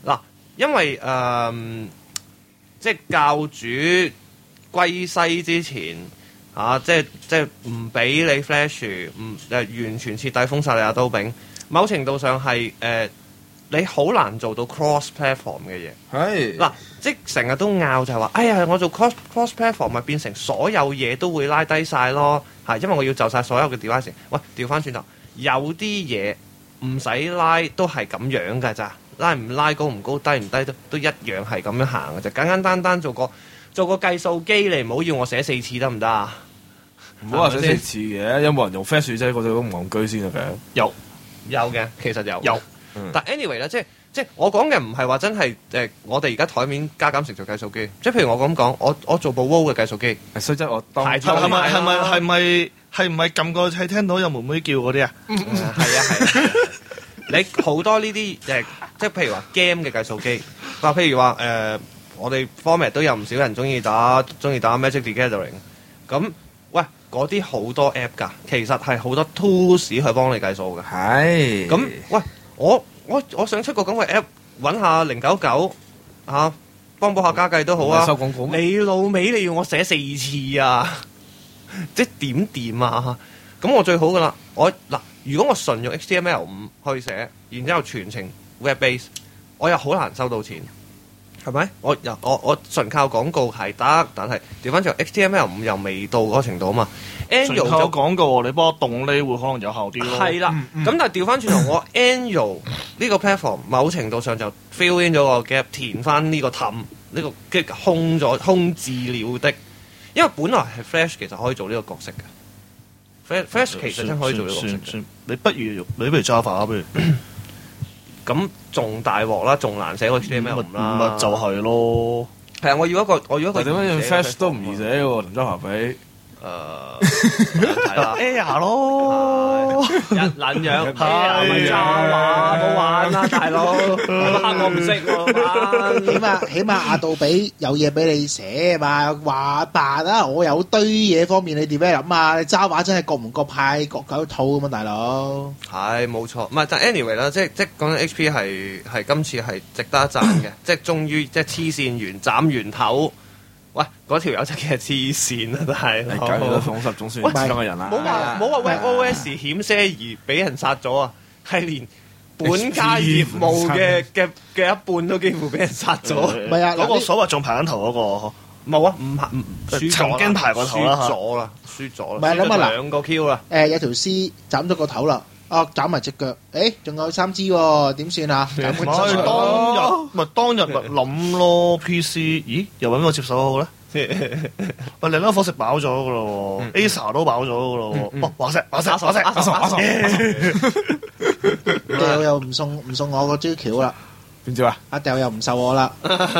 因為誒、呃，即係教主歸西之前嚇、啊，即係即係唔俾你 Flash，唔誒完全徹底封殺你阿刀柄。某程度上係誒、呃，你好難做到 cross platform 嘅嘢。 係嗱，即係成日都拗就係話，哎呀，我做 cross cross platform 咪變成所有嘢都會拉低晒咯，係因為我要就晒所有嘅 device。喂，調翻轉頭，有啲嘢唔使拉都係咁樣㗎咋，拉唔拉高唔高低唔低都都一樣係咁樣行嘅啫。簡簡單單做個做個計數機，你唔好要我寫四次得唔得啊？ 唔好話寫四次嘅，有冇人用 Flash 啫？嗰種咁戇居先嘅。 有有嘅，其實有有， 嗯但 anyway 咧，即係即係我講嘅唔係話真係誒、呃，我哋而家台面加減乘除計數機，即係譬如我咁講，我我做部 W O 嘅計數機， 所以即係我當排係咪係咪係咪係係咪係唔係撳個掣聽到有妹妹叫嗰啲啊？ 係啊係啊，你好多呢啲誒，即係譬如話 game 嘅計數機，話譬如話誒、呃，我哋 format 都有唔少人中意打中意打 Magic the Gathering，咁喂嗰啲好多 app 㗎，其實係好多 tools 去幫你計數嘅。 係咁喂，我我我想出個咁嘅 app，揾下零九九嚇，幫補下家計都好啊。 收廣告咩？ 你老味你要我寫四次啊，即係點掂啊？咁我最好噶啦，我嗱，如果我純用 H T M L 五去寫，然之後全程 web base，我又好難收到錢，係咪？我又我我純靠廣告係得，但係調翻轉 H T M L 五又未到嗰個程度啊嘛。 純 Annual 靠就廣告，你幫我動呢會可能有效啲咯。 係啦，咁、但係調翻轉頭，我 Annual 呢個 platform 某程度上就 fill in 咗個 gap，填翻呢個氹，呢、個即係空咗空置了的，因為本來係 Flash 其實可以做呢個角色嘅。Flash Flash 其實真可以做呢個角色嘅， 算算，你不如你不如 Java 啊，不如咁仲大鑊啦，仲難寫過 H T M L 五啦。 咪就係咯。 係啊，我要一個我要一個點解用易寫嘅 Flash 都唔易寫喎？同 Java 比， 誒係啦。 Air 咯， 一撚樣， 係咪渣話冇玩啦，大佬，我唔識喎玩。 起碼起碼阿杜比有嘢俾你寫嘛，話辦啊！我有堆嘢方面你點樣諗啊？你揸話真係各門各派各有一套咁嘛，大佬。 係冇錯，唔係但 anyway 啦，即即講緊 H P 係係今次係值得一讚嘅，即終於即黐線完斬完頭，喂嗰條友真係黐線啊，大你佬！ 搞到放十總算喂咁嘅人啦。 冇話冇話 WebOS 險些而俾人殺咗啊，係連本家業務嘅嘅嘅一半都幾乎俾人殺咗。 唔係啊， 嗰個嗱所謂仲排緊頭嗰個。 冇啊，唔唔輸咗啦曾經排過頭啦輸咗啦，輸咗啦， 唔係諗下嗱兩個 Q 啦， 誒有條絲斬咗個頭啦，啊斬埋隻腳，誒仲有三支喎，點算啊？斬咪佢身當日咪當日咪諗咯 P C，咦又揾邊個接手好咧？喂，另一個伙食飽咗噶咯喎，Acer 都飽咗噶咯喎，哦華碩華碩華碩華碩， 掉又唔送唔送我個招橋啦， 邊招啊？ 阿掉又唔受我啦，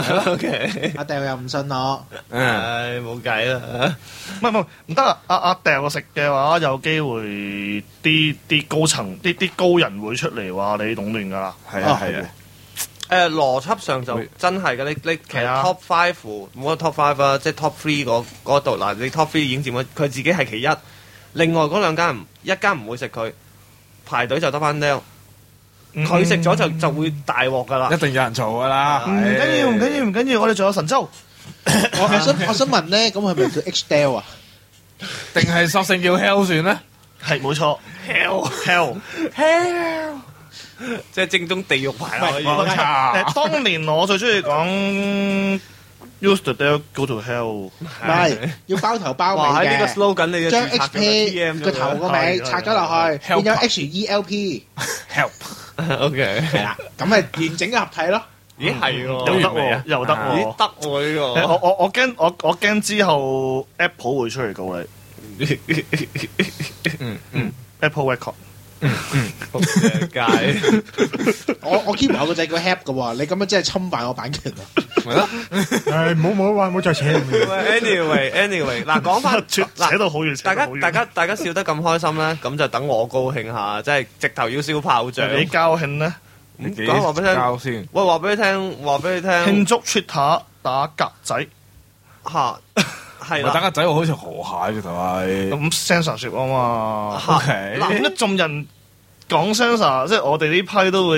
OK， 阿掉又唔信我， 嗯， 唉冇計啦， 唔係唔係唔得啊！阿阿掉食嘅話，有機會啲啲高層啲啲高人會出嚟話你壟斷㗎啦。 啊係啊係啊， 誒邏輯上就真係嘅，你你其實係啊 top five 冇得 top five 啊，即係 top three 嗰嗰度嗱，你 top three 已經佔咗，佢自己係其一，另外嗰兩間唔一間唔會食佢，排隊就得翻 Dell，佢食咗就就會大鑊㗎啦一。定有人嘈噶啦。 唔緊要唔緊要唔緊要，我哋仲有神州。 我我想我想問咧，咁係咪叫 H Dell 啊？ 定係索性叫 Hell 算咧？ 係冇錯 Hell hell。 hell，即係正宗地獄牌啦可以。 冇錯誒，當年我最中意講 use the Dell go to hell。 唔係要包頭包尾哇！喺呢個嘅， slogan 你就將註冊 H 咗 T P M 個頭個尾拆咗落去， Help 變咗 H E L P， Help， OK， 係啦，咁咪完整嘅合體咯。 咦係喎， 又得喎，又得咦喎。 得喎呢誒個。 我我我驚我我驚之後 Apple 會出嚟告你。 嗯嗯， Apple Record。 街我我 keep 埋個掣叫 Help 嘅喎，你咁樣真係侵犯我版權啊！ 咪咯， 誒，唔好唔好話唔好再扯。 anyway，anyway，嗱講翻扯嗱， 到好遠，扯大家到好遠大家大家笑得咁開心咧，咁就等我高興下，即係直頭要燒炮仗。 你交興咧， 咁幾講話俾你聽， 交先？ 喂話俾你聽，話俾你聽慶祝 Twitter 打格仔， 嚇，係啦。 我打個仔我好似河蟹嘅頭係。 咁 censorship 啊嘛。 嚇 OK 咁一眾人講 censor，即係我哋呢批都會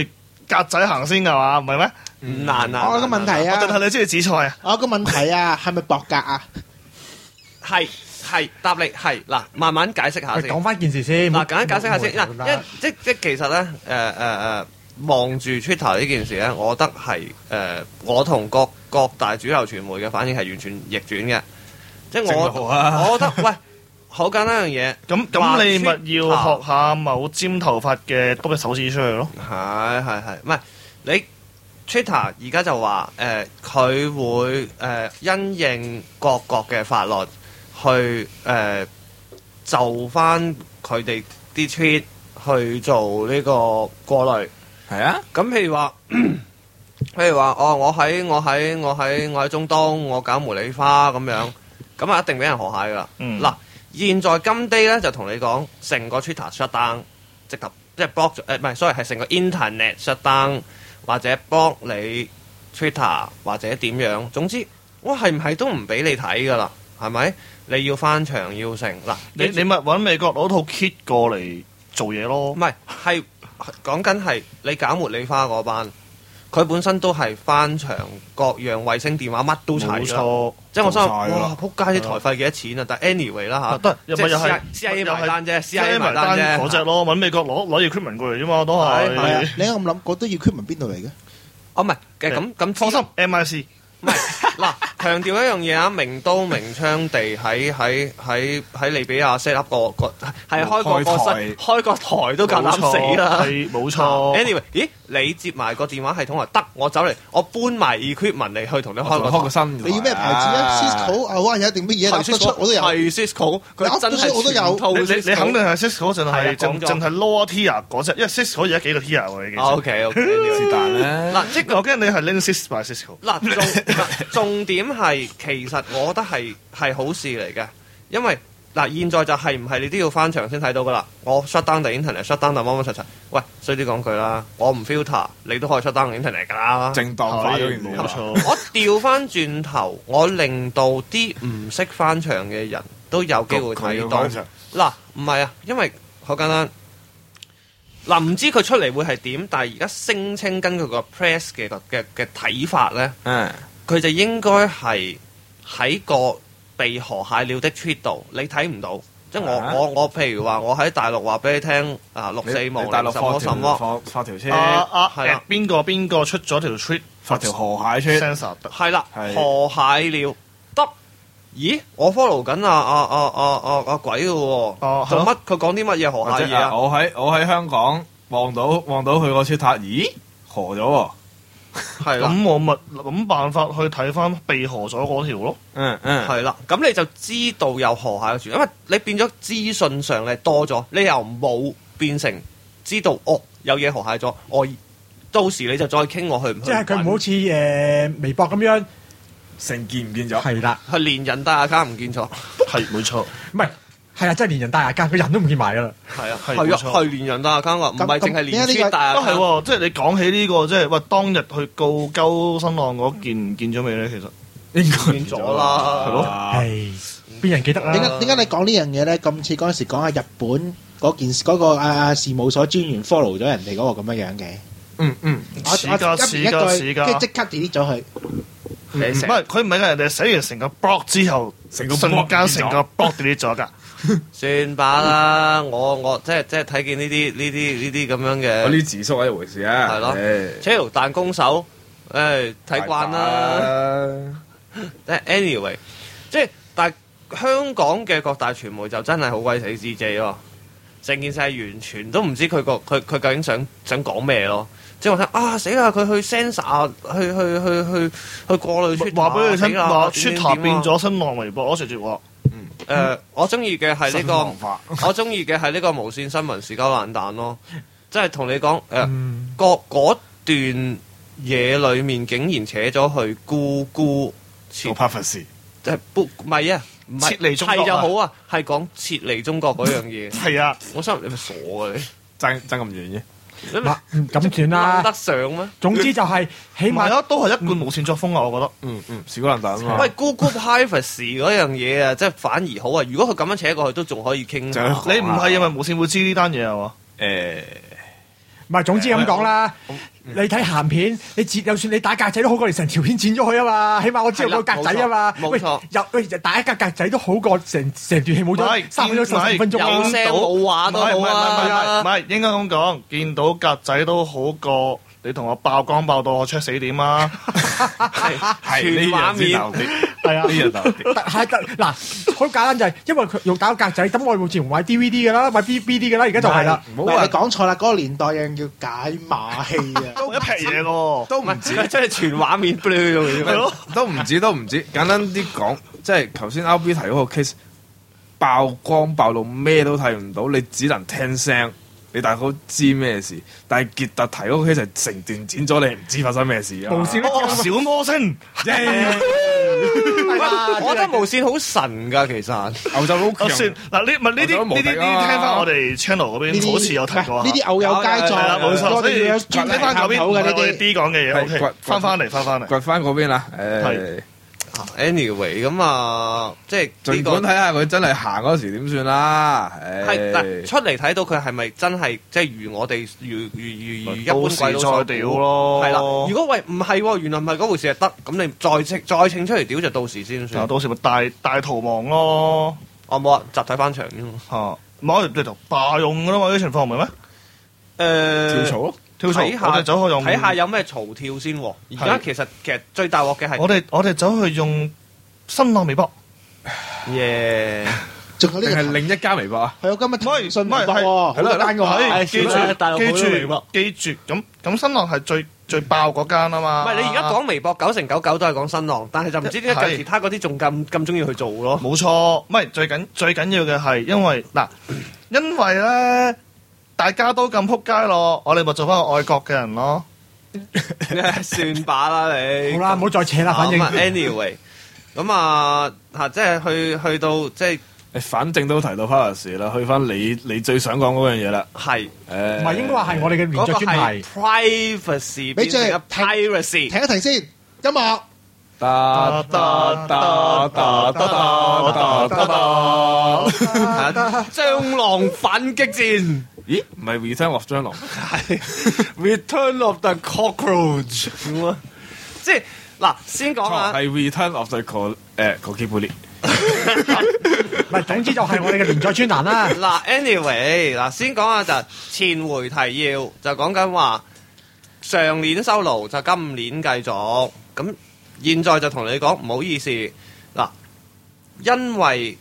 格仔行先㗎嘛，唔係咩？ 唔難啊！ 我有個問題啊我，定係你中意紫菜啊？ 我有個問題啊，係咪博格啊？ 係係答你係嗱，慢慢解釋下先。 講翻件事先。 嗱，簡單解釋下先。嗱， 冇冇一即即其實咧，誒誒誒，望住 Twitter 呢件事咧，我覺得係誒、呃，我同各各大主流傳媒嘅反應係完全逆轉嘅。即係我， 正路啊我覺得喂，好簡單一樣嘢。 咁咁你咪要學下某尖頭髮嘅篤隻手指出去咯。 係係係，唔係你 Twitter 而家就話誒，佢、會誒、呃、因應各國嘅法律去誒、呃、就翻佢哋啲 tweet 去做呢個過濾。 係啊， 咁譬如話，譬如話，哦，我喺我喺我喺我喺中東，我搞茉莉花咁樣，咁啊一定俾人河蟹噶啦。 嗯嗱、現在今 day 咧就同你講，成個 Twitter shut down，即係即係 block 咗，誒唔係，sorry 係成個 internet shut down，或者 block 你 Twitter 或者點樣，總之我係唔係都唔俾你睇噶啦，係咪？你要翻牆要成嗱， 你你咪揾美國攞套 kit 過嚟做嘢咯唔。係係講緊係你搞茉莉花嗰班，佢本身都係翻牆各樣衛星電話乜都齊冇啦。 錯， 即係我心諗， 做晒㗎啦哇！撲街啲台費幾多錢啊？但係 anyway 啦嚇， 得又咪又係 C I A 又係埋單啫，C I A 埋埋單啫。 嗰只咯，揾美國攞攞 equipment 過嚟啫嘛，都係。 係係係啊，你咁諗，覺得 equipment 邊度嚟嘅？ 哦，唔係嘅，咁咁放心，M I C 唔係嗱，強調一樣嘢啊，明刀明槍地喺喺喺喺利比亞 set up 個個係開個個開台室開個台都夠膽死啦。 係冇錯。 anyway，咦？你接埋個電話系統啊？得，我走嚟，我搬埋 equipment 嚟去同你開個台開個。新。 你要咩牌子啊？Cisco 啊，哇，有一定乜嘢係立得出，我都有。 係 Cisco，佢真係我都有全套你你 Cisco 你肯定係 Cisco 淨係啊係淨講咗淨係 lower tier 嗰只，因為 Cisco 而家幾個 tier 喎，你記住。 O K O K， 是但咧。 嗱，即係我驚你係 Linksys by Cisco。 嗱，重嗱重點係其實我覺得係係好事嚟嘅，因為嗱現在就係唔係你都要翻牆先睇到噶啦。我 shut down 定 internet，shut down 定乜乜柒柒。喂，衰啲講句啦，我唔 filter，你都可以 shut down internet 㗎啦。 正當化咗件事啦。 冇錯。 我調翻轉頭，我令到啲唔識翻牆嘅人都有機會睇到。嗱，唔係啊，因為好簡單。嗱，唔知佢出嚟會係點，但係而家聲稱根據個 press 嘅嘅嘅睇法咧， 嗯， 佢就應該係喺個被河蟹了的 tweet 度，你睇唔到。即係我啊我我譬如話，我喺大陸話俾你聽啊，六四無大陸零什麼什麼， 發發條車， 啊啊係啦誒邊個邊個出咗條 tweet 發條河蟹出， sensor 得係啦， 係河蟹了得。咦，我 follow 緊啊啊啊啊啊啊鬼嘅喎， 哦做乜？佢講啲乜嘢河或者蟹嘢啊？ 我喺我喺香港望到望到佢個 Twitter，咦河咗喎， 係啦。 咁我咪諗辦法去睇翻被河咗嗰條咯。 嗯嗯， 係啦，咁你就知道有河蟹嘅傳，因為你變咗資訊上你多咗，你由冇變成知道哦有嘢河蟹咗，我到時你就再傾我去唔去即係佢唔好似誒微博咁樣， 成件唔見咗， 係啦， 去連人帶阿卡唔見咗， 係冇錯。 唔係係啊，真係連人帶牙間，佢人都唔見埋噶啦。 係啊係啊係冇錯係連人帶阿卡㗎，唔係淨係連咁穿帶阿啊係卡。 喎，即係你講起呢個，即係喂當日去告鳩新浪嗰件唔見咗未咧？其實應該見咗啦係咯， 係邊人記得啊？ 點解點解你講呢樣嘢咧？咁似嗰陣時講下日本嗰件事嗰個啊啊事務所專員 follow 咗人哋嗰個咁樣樣嘅， 嗯嗯， 我我似㗎似一㗎似句， 㗎跟住即刻 delete 咗佢。 你成唔係佢唔係㗎，人哋寫完成個 blog 之後， 成個瞬 blog 間成個變咗 blog delete 咗㗎。 算罷啦，我我即係即係睇見呢啲呢啲呢啲咁樣嘅， 嗰啲字叔係一回事啊， 係咯誒車路彈弓手，誒睇慣啦。即係 anyway，即係但係香港嘅各大傳媒就真係好鬼死自己咯，成件事係完全都唔知佢個佢佢究竟想想講咩咯。即係我睇啊死啦！佢去 censor 去去去去去過濾 Twitter， 話俾你聽，話點點 Twitter 點啊變咗新浪微博，我直接話誒，我中意嘅係呢新個方法， 我中意嘅係呢個無線新聞時交爛蛋咯，即係同你講誒。 嗯個嗰段嘢裡面竟然扯咗去姑姑撤做 purpose， 即係不唔係啊，唔係撤離中國啊係就好啊，係講撤離中國嗰樣嘢。 係啊， 我心諗你咪傻啊你， 爭爭咁遠嘅， 你咪嗱嗯咁算啦諗得上咩？ 總之就係起碼唔係啊，都係一貫無線作風啊，我覺得。 嗯嗯，小蘭蛋啊嘛， 喂，Google privacy 嗰樣嘢啊，即係反而好啊！如果佢咁樣扯過去，都仲可以傾下。 就你唔係因為無線會知呢單嘢係嘛？ 誒。 唔唔係，總之咁講啦。你睇鹹片，你截就算你打格仔都好過你成條片剪咗佢啊嘛，起碼我知道個格仔啊嘛。 冇錯， 入喂打一格格仔都好過成成段戲冇咗三分鐘十五分鐘有聲冇話都好啊。 唔係應該咁講，見到格仔都好過你同我爆光爆到我出死點啊！ 係呢樣先流啲， 係啊， 呢樣流啲。 係得嗱，好簡單就係因為佢用打個格仔，咁我以前買 D V D 嘅啦，買 B B D 嘅啦，而家就係啦。 唔係你講錯啦，嗰個年代有人叫解碼器啊， 一劈嘢喎， 都唔止， 真係全畫面 blur 咁樣。 都唔止，都唔止。簡單啲講，即係頭先 R B 提嗰個 case，爆光爆到咩都睇唔到，你只能聽聲。你大概知咩事，但係傑特提嗰個 case 係成段剪咗，你唔知發生咩事啊！ 無線哦，小魔星， 我覺得無線好神㗎，其實歐洲佬就算嗱，呢唔係呢啲呢啲呢啲聽翻我哋 channel 嗰邊好似有提過呢啲偶有佳作， 係啦冇錯， 我所以哋要專聽翻嗰邊嘅呢我哋啲。 D 講嘅嘢係 ，OK，翻翻嚟翻翻嚟， 掘翻嗰邊啦，誒係。 anyway 咁啊，即係呢個儘管睇下佢真係行嗰時點算啦。 係嗱誒， 出嚟睇到佢係咪真係即係如我哋如如如如一般到時鬼佬所再屌咯係啦。如果喂唔係喎，原來唔係嗰回事係得，咁你再稱再稱出嚟屌就到時先算嗱，。到時咪大大逃亡咯我冇啊，集體翻場啫嘛。 嚇，唔係我哋就罷用噶啦嘛，呢啲情況唔係咩？ 誒跳槽咯， 跳槽，我睇下哋走去用睇下有咩嘈跳先喎。而家其實其實最大鑊嘅係我哋我哋走去用新浪微博， 耶， 仲有呢個定係另一家微博啊？ 係我今日唔係信微博喎， 唔係好多間個係記住大陸好多記住微博記住，咁咁新浪係最最爆嗰間啊嘛。 唔係你而家講微博九成九九都係講新浪，但係就唔知點解係近其他嗰啲仲咁咁中意去做咯。 冇錯，唔係最緊最緊要嘅係因為嗱，因為咧大家都咁撲街咯，我哋咪做翻個愛國嘅人咯。 算把啦你。 好啦，唔好再扯啦，反正咁啊，anyway，咁啊嚇，即係去去到即係誒，反正都提到 Palace 啦，去翻你你最想講嗰樣嘢啦。 係誒， 唔係應該話係我哋嘅連嗰個續專係題。 privacy 變成咗 piracy。 停一停先，音樂。 得得得得得得得得。 蟑螂反擊戰， 咦？唔係 Return of 蟑螂， 係 Return of the Cockroach 咁啊！即係嗱，先講下係 Return of the Co 誒 Cookie Bully。 唔係，總之就係我哋嘅連載專欄啦。 嗱，anyway，嗱，先講下就前回提要，就講緊話上年收爐就今年繼續，咁現在就同你講唔好意思，嗱，因為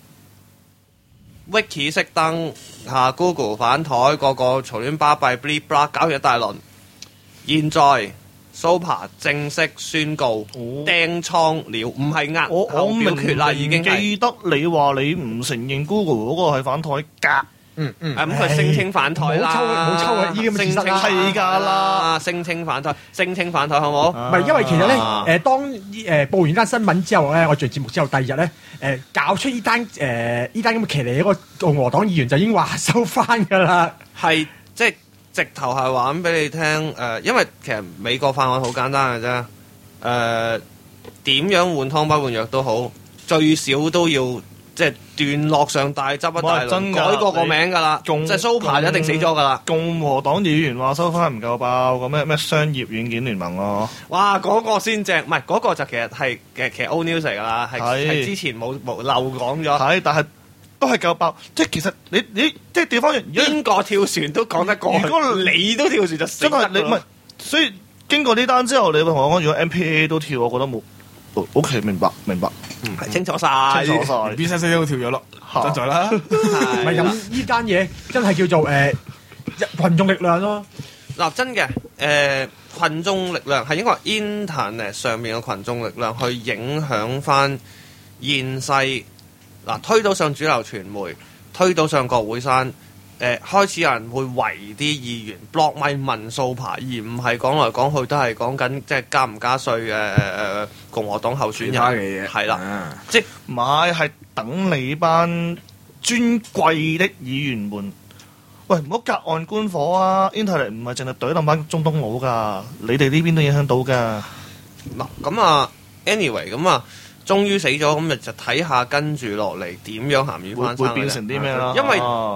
Wiki 熄燈嚇 Google 反台，個個嘈亂巴閉 blah blah 搞完一大輪，現在 Super 正式宣告釘倉了，唔係壓我我後表明決啦，已經係。 記得你話你唔承認 Google 嗰個係反台格。 嗯嗯。 咁佢聲稱反台啦， 唔好抽唔好抽啊呢啲咁嘅事實啦係㗎啦， 聲稱反台，聲稱反台好冇？ 唔係，因為其實咧， 啊誒當誒報完單新聞之後咧，我做節目之後，第二日咧，誒搞出呢單誒呢單咁嘅騎呢嗰個共和黨議員就已經話收翻㗎啦。 係即係直頭係話咁俾你聽，誒，因為其實美國法案好簡單嘅啫，誒點樣換湯不換藥都好，最少都要。即係段落上大執一大輪，改過個名㗎啦，即係 Super 一定死咗㗎啦。 共和黨議員話收翻唔夠爆，個咩咩商業軟件聯盟咯。 哇！嗰、個先正，唔係嗰個就其實係嘅，其實 old news 嚟㗎啦，係係係之前冇冇漏講咗。 係，但係都係夠爆。即係其實你你即係調翻轉，如果邊個跳船都講得過去， 如果你都跳船就死真得㗎啦係你唔係，所以經過呢單之後，你同我講，如果 M P A 都跳，我覺得冇。O K，明白明白， 係清楚晒， 清楚晒。 B 三四都跳咗咯， 嚇真在啦。 唔係咁呢單嘢真係叫做誒群眾力量咯。 嗱，真嘅，誒群眾力量係應該話 Internet 上面嘅群眾力量去影響翻現世，嗱推到上主流傳媒，推到上國會山。誒開始有人會圍啲議員 block 咪問數牌，而唔係講來講去都係講緊即係加唔加稅嘅誒誒共和黨候選其他嘅人嘢係啦， 啊即係唔係係等你班尊貴的議員們，喂唔好隔岸觀火啊 ！Internet 唔係淨係懟冧班中東佬噶，你哋呢邊都影響到噶。 嗱咁啊，anyway 咁啊，終於死咗，咁就睇下跟住落嚟點樣鹹魚會翻生會變成啲咩啦？ 因為啊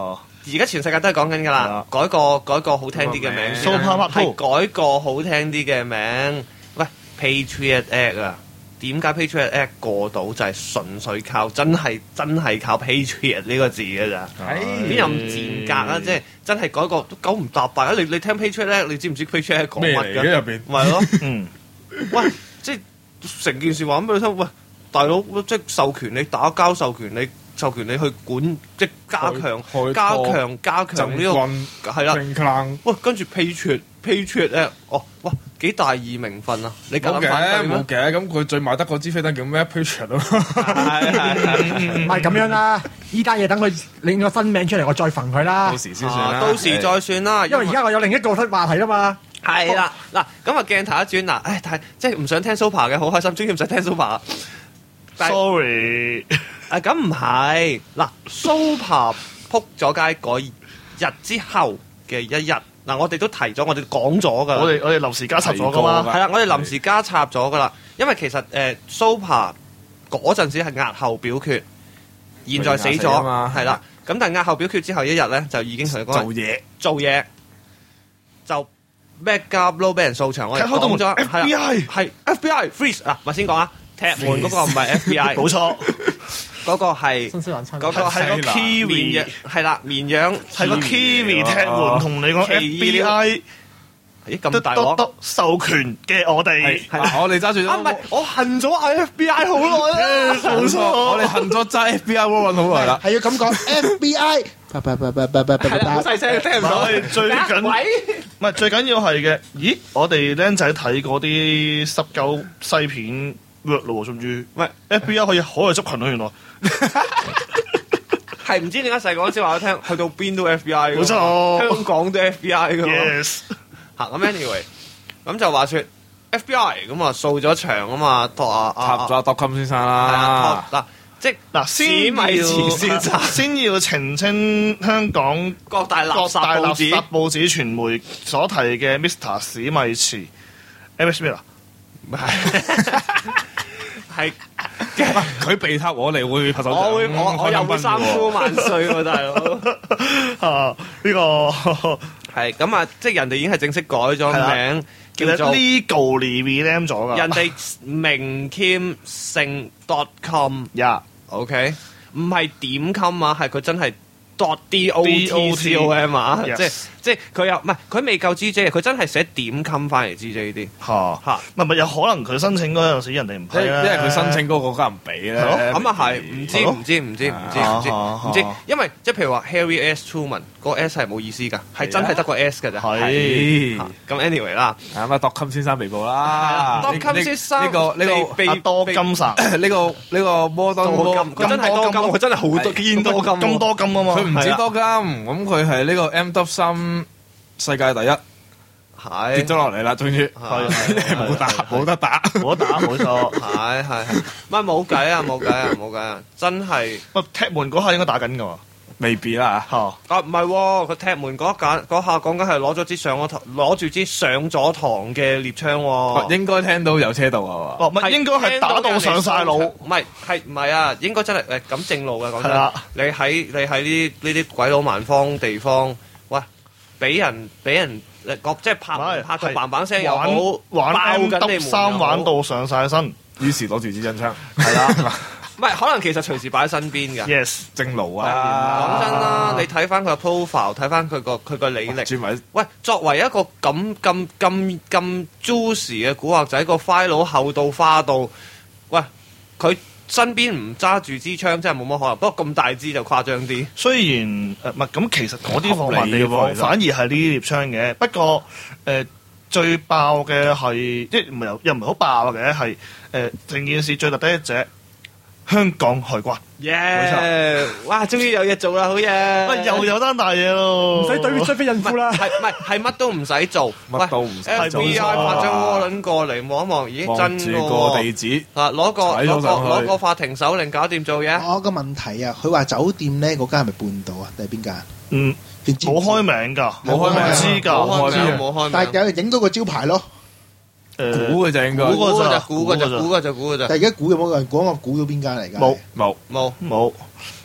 而家全世界都係講緊㗎啦，改個改個好聽啲嘅名先啦， Super 係改個好聽啲嘅名。喂 ，Patriot Act 啊，點解 Patriot Act 過到就係純粹靠真係真係靠 Patriot 呢個字㗎咋？邊有咁賤格啊？即係真係改個都九唔搭八啊！你你聽 Patriot Act，你知唔知 Patriot Act 講咩乜㗎？ 嚟嘅入邊？ 咪係咯， 嗯， 喂，即係成件事話咁俾你聽，喂，大佬，即係授權你打交，授權你。授權你去管，即係加強、加強、加強呢個係啦。喂，跟住 Patriot Patriot 咧，哦，哇，幾大義名分啊！你冇嘅，冇嘅，咁佢最賣得嗰支飛彈叫咩 Patriot 咯。 係係係， 唔係咁樣啦，依單嘢等佢拎個新名出嚟，我再焚佢啦。 到時先算啦， 到時再算啦。 因為而家我有另一個話題啦嘛。 係啦，嗱，咁啊鏡頭一轉嗱，唉，但係即係唔想聽 Super 嘅，好開心，終於唔使聽 Super。 Sorry。 啊，咁唔係嗱 ，Super 撲咗街嗰日之後嘅一日，嗱，我哋都提咗，我哋講咗噶啦。 我哋我哋臨時加插咗噶嘛， 係啦，我哋臨時加插咗噶啦。因為其實誒、呃、Super 嗰陣時係押後表決，現在死咗，係啦。咁但係押後表決之後一日咧，就已經同佢講做嘢做嘢，就 backup low 俾人掃場。我哋講咗 F B I 係 F B I freeze 啊，咪先講啊，踢門嗰個唔係 F B I， 冇錯。 嗰個係新西蘭親， 嗰個係個 Kiwi，係啦，綿羊係個 Kiwi 踢門同你講 F B I， 咦咁大鑊授權嘅我哋， 係我哋揸住咗。 啊唔係，我恨咗 F B I 好耐啦， 冇錯，我哋恨咗揸 F B I warrant 好耐啦。 係要咁講 F B I， 係啦，好細聲聽唔到。 最緊唔係最緊要係嘅。咦，我哋僆仔睇嗰啲濕鳩西片 work 咯，甚至喂 F B I 可以海外執勤咯，原來。 係唔知點解細個嗰陣時話我聽，去到邊都 F B I 㗎， 冇錯， 香港都 F B I 㗎。 Yes， 嚇咁 anyway，咁就話説 F B I 咁啊掃咗場啊嘛，托啊插咗 Dockham 先生啦。 嗱，即係嗱，先米前先要先要澄清香港各大垃圾各大垃報紙圾報紙傳媒所提嘅 Mister 史米茨 M S Miller 係。 佢被撻我哋會拍手掌， 我會我我又會三呼萬歲喎，大佬啊！呢個係咁啊，即係人哋已經係正式改咗名，叫做 legally rename 咗㗎。 人哋明謙姓 dot com 呀 ，OK， 唔係點 com 啊，係佢真係 dot d o t c o m 啊，即係即係佢又唔係佢未夠 G J，佢真係寫點 com 翻嚟 G J 啲嚇嚇， 唔係唔係有可能佢申請嗰陣時人哋唔批因為佢申請嗰個國家唔俾咧。 咁啊係，唔知唔知唔知唔知唔知唔知，因為即係譬如話 Harry S Truman 嗰個 S 係冇意思㗎，係真係得個 S 㗎咋。 係咁 anyway 啦， 咁啊 Dockham 先生被捕啦。 Dockham 先生呢個呢個被阿多金神呢個呢個摩登多金，佢真係多金，佢真係好多見多金， 咁多金啊嘛。 佢唔止多金，咁佢係呢個 M W 三世界第一， 係跌咗落嚟啦，終於係冇打冇得打， 冇得打冇錯。 係係係，唔係冇計啊冇計啊冇計啊，真係喂，踢門嗰下應該打緊㗎嘛？ 未必啦嚇啊唔係喎，佢踢門嗰間嗰下講緊係攞咗支上咗堂，攞住支上咗堂嘅獵槍喎。 應該聽到有車道啊嘛。 哦，唔係應該係打到上晒腦。 唔係係唔係啊？應該真係誒咁正路嘅講真。 係啦， 你喺你喺呢呢啲鬼佬蠻荒地方，喂，俾人俾人誒覺即係拍門拍到嘭嘭聲又好， 玩爆 M 緊你 W 門三玩到上晒身。 於是攞住支真槍， 係啦。唔係，可能其實隨時擺喺身邊㗎。 Yes， 正路講啊！ 真啦，你睇翻佢嘅 profile，睇翻佢個佢個履歷。 轉為喂，作為一個咁咁咁咁 juicy 嘅古惑仔，個 file 厚到花到，喂，佢身邊唔揸住支槍，真係冇乜可能。不過咁大支就誇張啲。 雖然誒唔係咁，其實嗰啲放慢地合理喎方反而係呢啲獵槍嘅。不過誒、呃、最爆嘅係即係唔係又又唔係好爆嘅係誒成件事最特別一隻香港海關。 耶！哇，終於有嘢做啦，好嘢！ 喂，又有單大嘢咯， 唔使對追飛孕婦啦。 係唔係係乜都唔使做， 乜都唔使做 F B I 發張窩輪過嚟望一望，咦真住㗎個喎！ 地址， 啊，攞個踩咗攞個上去攞個法庭手令搞掂做嘢。 我個問題啊，佢話酒店咧嗰間係咪半島啊？定係邊間？ 嗯你知唔知冇開名㗎， 冇開名唔知㗎， 冇開名， 知啊冇開名。 但係有人影到個招牌咯。 誒估嘅就應該估嘅咋， 估估嘅咋， 㗎咋估嘅咋，估嘅咋。 但係而家估有冇人講我估到邊間嚟㗎？ 冇冇冇。 冇。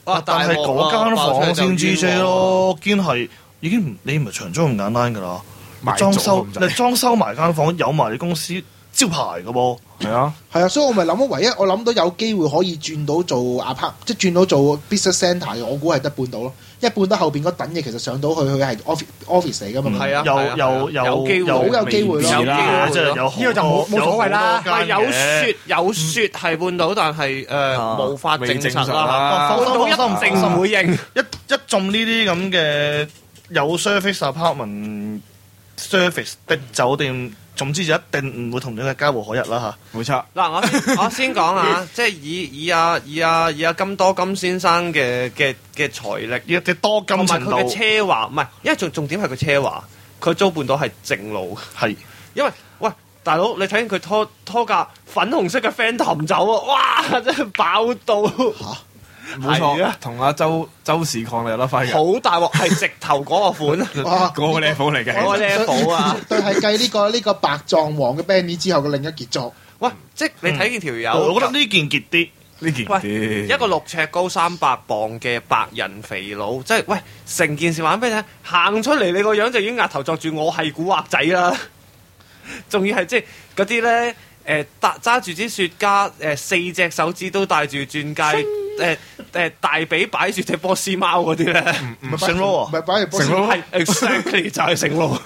哇！ 但係嗰間房先 G J 咯，堅係已經唔你唔係長租咁簡單㗎啦， 賣咗裝修咁滯你裝修埋間房，有埋你公司招牌㗎噃。 係啊， 係啊，所以我咪諗咗唯一我諗到有機會可以轉到做 apart，即係轉到做 business centre 嘅，我估係得半島咯。一半得後邊嗰等嘢其實上到去佢係 office office 嚟㗎嘛。 係啊， 有係啊有有有機會好有機會咯有機會即係有呢個就冇冇所謂啦唔係有雪有雪係半島，但係誒無法證實啦。 啦半島一定唔會認。 一一中呢啲咁嘅有 service apartment service 的酒店，總之就一定唔會同你嘅家和可日啦嚇。 冇錯。 嗱，我先我先講下，即係以以阿以阿以阿金多金先生嘅嘅嘅財力， 要嘅多金同埋程度佢嘅奢華，唔係，因為重重點係佢奢華，佢租半島係正路。 係因為喂，大佬你睇見佢拖拖架粉紅色嘅 Phantom 走啊，哇！真係爆到冇係啊錯，同阿周周氏抗力有得揮嘅， 好大鑊，係直頭嗰個款， 哇！ 嗰個 level 嚟嘅。 嗰個 level 啊！ 絕對係繼呢個呢個白撞王嘅 Benny 之後嘅另一傑作。 喂，即係你睇見條友， 我覺得呢件傑啲。 呢件喂啲一個六尺高三百磅嘅白人肥佬，即係喂成件事玩俾你睇，行出嚟你個樣就已經額頭作住我係古惑仔啦，仲要係即係嗰啲咧誒揸揸住支雪茄，誒四隻手指都戴住鑽戒，誒誒大髀擺住隻波斯貓嗰啲咧， 唔係成咯唔係擺嚟波士成佬係 exactly 就係成佬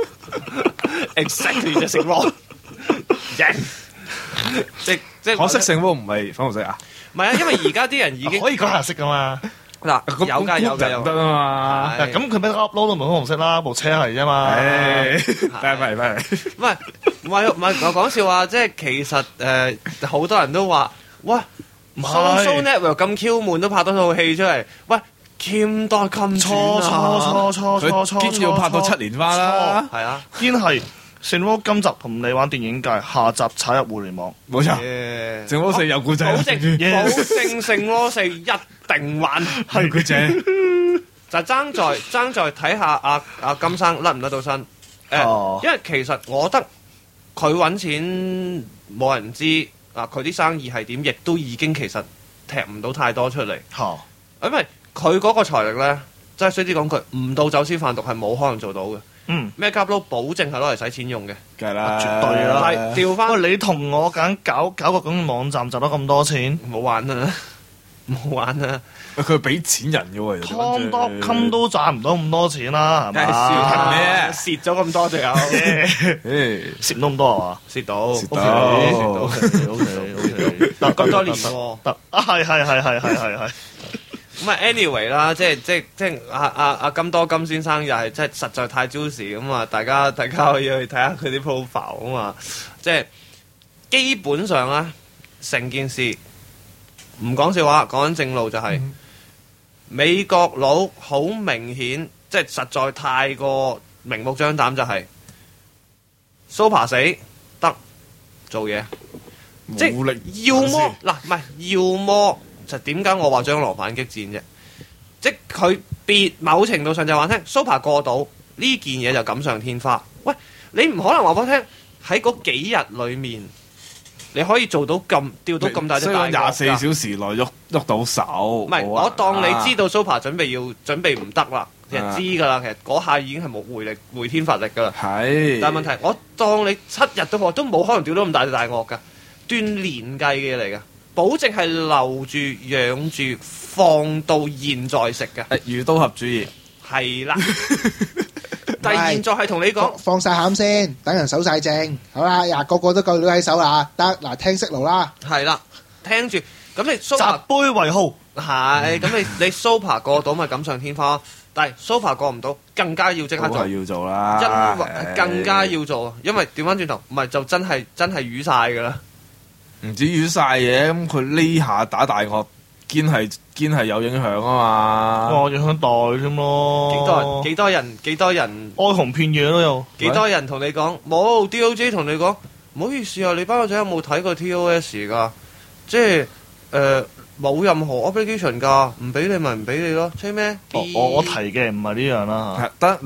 ，exactly 就係成佬，贏即即可惜成波唔係粉紅色啊， 唔係啊，因為而家啲人已經可以講顏色噶嘛？ 嗱有㗎有㗎有㗎得啊嘛。 係咁佢俾 upload 都唔係粉紅色啦，部車係啫嘛。 唉，翻嚟翻嚟， 唔係唔係唔係我講笑話，即係其實誒好多人都話，喂唔 Social 係 Network 咁 Q 悶都拍多套戲出嚟，喂 Kim 多咁錯錯錯錯佢錯錯， 堅要拍到七年花啦， 係啊， 堅係成窩今集同你玩電影界，下集踩入互聯網。 冇錯。 耶成波四有故仔啦， 保證保證聖羅四一定玩， 係佢正。 就爭在爭在睇下阿阿金生甩唔甩到身誒， 哦因為其實我覺得佢揾錢冇人知啊，佢啲生意係點，亦都已經其實踢唔到太多出嚟。 嚇！ 因為佢嗰個財力咧，真係衰啲講句，唔到走私販毒係冇可能做到嘅。 嗯， 咩夾佬保證係攞嚟使錢用嘅， 梗係啦， 絕對啦係調翻喂，你同我揀搞搞個咁嘅網站賺得咁多錢唔好玩啊！唔好玩啊！ 佢俾錢人嘅喎， ，Tom Dotcom 都賺唔到咁多錢啦，係梗係嘛？ 笑憑咩啊蝕咗咁多隻有， 誒蝕唔到咁多係嘛？ 蝕到蝕到 ？O K O K O K，得咁多年喎。 得啊，係係係係係係係。 咁啊，anyway 啦，即係即係即係阿阿阿金多金先生又係真係實在太 juicy 咁啊！大家大家可以去睇下佢啲 profile 啊嘛，即係基本上啊，成件事唔講笑話，講緊正路就係、美國佬好明顯，即係實在太過明目張膽就係、Super 死得做嘢，即冇力係要麼嗱唔係要麼。就點解我話將來反擊戰啫？即係佢別某程度上就話聽 Super 過到呢件嘢就錦上添花。喂，你唔可能話俾我聽喺嗰幾日裡面，你可以做到咁調到咁大隻大廿四角㗎小時內喐喐到手。 唔係， 冇啊我當你知道 Super 準備要準備唔得啦，其實啊知㗎啦。其實嗰下已經係冇回力回天乏力㗎啦。 係， 但係問題，我當你七日都好，都冇可能調到咁大隻大鱷㗎，斷年計嘅嘢嚟㗎。保證係留住、養住、放到現在食嘅， 誒魚刀俠主義係啦。但係現在係同你講放，放晒餡先，等人守晒正，好啦，呀個個都夠料喺手啦，得嗱聽息路啦， 係啦，聽住咁你集 Super 杯為號， 係咁你你 Super 過到咪錦上添花，但係 Super 過唔到，更加要即刻做， 都係要做啦， 因為係更加要做，因為調翻轉頭，唔係就真係真係瘀晒㗎啦。 唔止瘀晒嘢，咁佢呢下打大鱷堅係堅係有影響啊嘛。 哇！影響大添咯。 幾多人？幾多人？幾多人？ 哀鴻遍野都有。 幾多人同你講冇 D O J 同你講唔好意思啊，你班個仔有冇睇過 T O S 㗎？即係誒冇任何 obligation 㗎，唔俾你咪唔俾你咯，吹咩？ 我我我提嘅唔係呢樣啦係得嗱，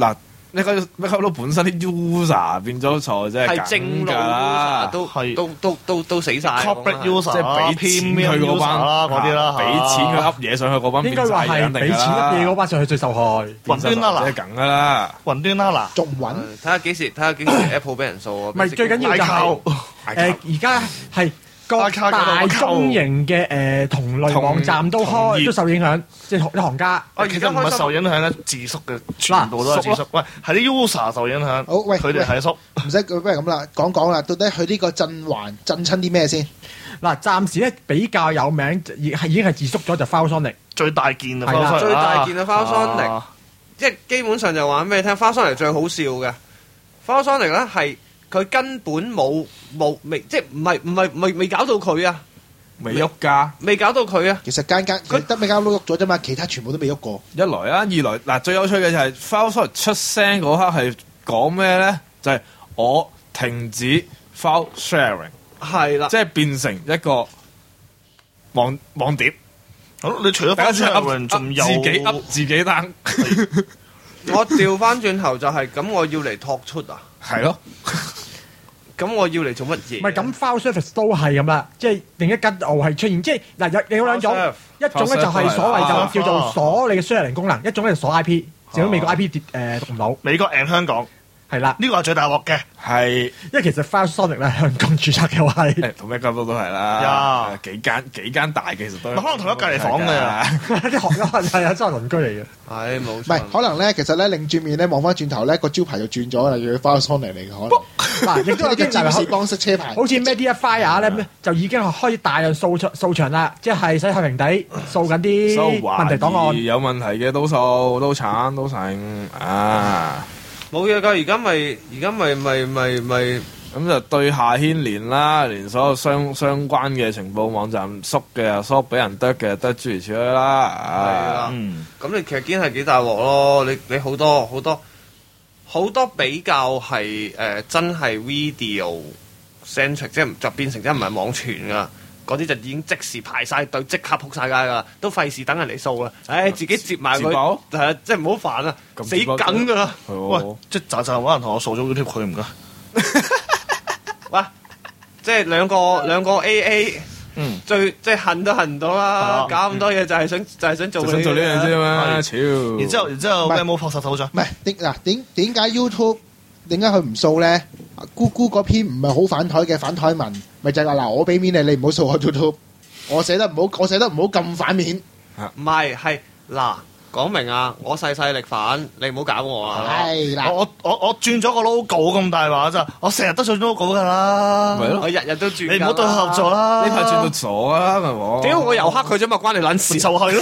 你嗰咩溝到本身啲 user 變咗錯，真係係正路㗎啦 user 都係都都都都死晒。 corporate user 即係俾錢佢嗰班啦嗰啲啦， 俾錢佢噏嘢上去嗰班應該話係俾錢噏嘢嗰班上去最受害。 雲端啦嗱即係梗㗎啦。 雲端啦嗱。 仲唔穩？ 睇下幾時，睇下幾時 Apple 俾人掃啊！ 唔係最緊要就係誒而家係各大中型嘅誒同類網站都開都受影響，即係啲行家。 喂，其實唔係受影響咧，自縮嘅全部都係自縮。喂，係啲 user 受影響。 好，喂， 佢哋係縮。 唔使，不如咁啦，講講啦，到底佢呢個震環震親啲咩先？ 嗱，暫時咧比較有名，已係已經係自縮咗就 Filesonic。 最大件啊， 係啦最大件嘅 Filesonic， 啊即係基本上就話俾你聽，Filesonic 最好笑嘅 Filesonic 咧係佢根本冇冇未，即係唔係唔係未未搞到佢啊， 未喐㗎。 未搞到佢啊！ 其實間間佢得美交都喐咗啫嘛，其他全部都未喐過。 一來啊，二來嗱，最有趣嘅就係 Filesoft 出聲嗰刻係講咩咧？就係、我停止 file sharing， 係啦， 即係變成一個網網碟， 好，你除咗大家先噏 Filesoft 仲有自己噏自己單， 我調翻轉頭就係咁，我要嚟拓出啊！ 係咯， 咁我要嚟做乜嘢？ 唔係咁 file service 都係咁啦，即係另一間又係出現，即係嗱有有兩種， File serve 一種咧就係所謂就叫做鎖你嘅 sharing 功能，一種咧就鎖 I P，淨係美國 I P 誒讀唔到， 美國 and 香港係啦， 呢個係最大鑊嘅。 係因為其實 Filesonic 咧香港註冊嘅話係誒同咩交都都係啦呀， 幾間幾間大其實都可能同一隔離房嘅啲學友係啊，真係鄰居嚟嘅。 係冇唔係，可能咧，其實咧，擰轉面咧，望翻轉頭咧，個招牌就轉咗啦，要 Filesonic 嚟嘅可能。 嗱，亦都有即係啲就係占士邦式車牌。 好似 Mediafire 咧，就已經係開始大量掃場掃場啦，即係洗太平底掃緊啲問題檔案。 有問題嘅都數都產都成啊！ 冇嘢㗎，而家咪而家咪咪咪咪咁就對下牽連啦，連所有相相關嘅情報網站縮嘅縮俾人得嘅得諸如此類啦。 係啦嗯， 咁你其實堅係幾大鑊咯？你你好多好多好多比較係誒、呃、真係 video centric，即係就變成真唔係網傳噶，嗰啲就已經即時排晒隊，即刻撲晒街噶，都費事等人嚟掃啦。唉，自己接埋佢， 自爆係啊，即係唔好煩啊，死咁自爆梗噶啦！ 係喂喎， 即係就就揾人同我掃咗 YouTube 佢唔該。 喂，即係兩個兩個 A A， 嗯， 最即係恨都恨唔到啦， 啊搞咁多嘢就係想就係想做就想做呢樣啫嘛， 係超！ 然之後然之後唔係咩冇撲實頭像？ 唔係點嗱點點解 YouTube 點解佢唔掃咧？姑姑嗰篇唔係好反台嘅反台文，咪就係話嗱，我俾面你，你唔好掃我 YouTube，我寫得唔好，我寫得唔好咁反面。 唔係係嗱，講明啊，我細細力反，你唔好搞我啊！ 係啦， 我我我我轉咗個 logo 咁大話咋？我成日都轉 logo 㗎啦。 咪咯我日日都轉㗎啦。 你唔好對佢合作啦。 呢排轉到傻啊，咪我屌我又黑佢啫嘛，關你撚事。 就係咯。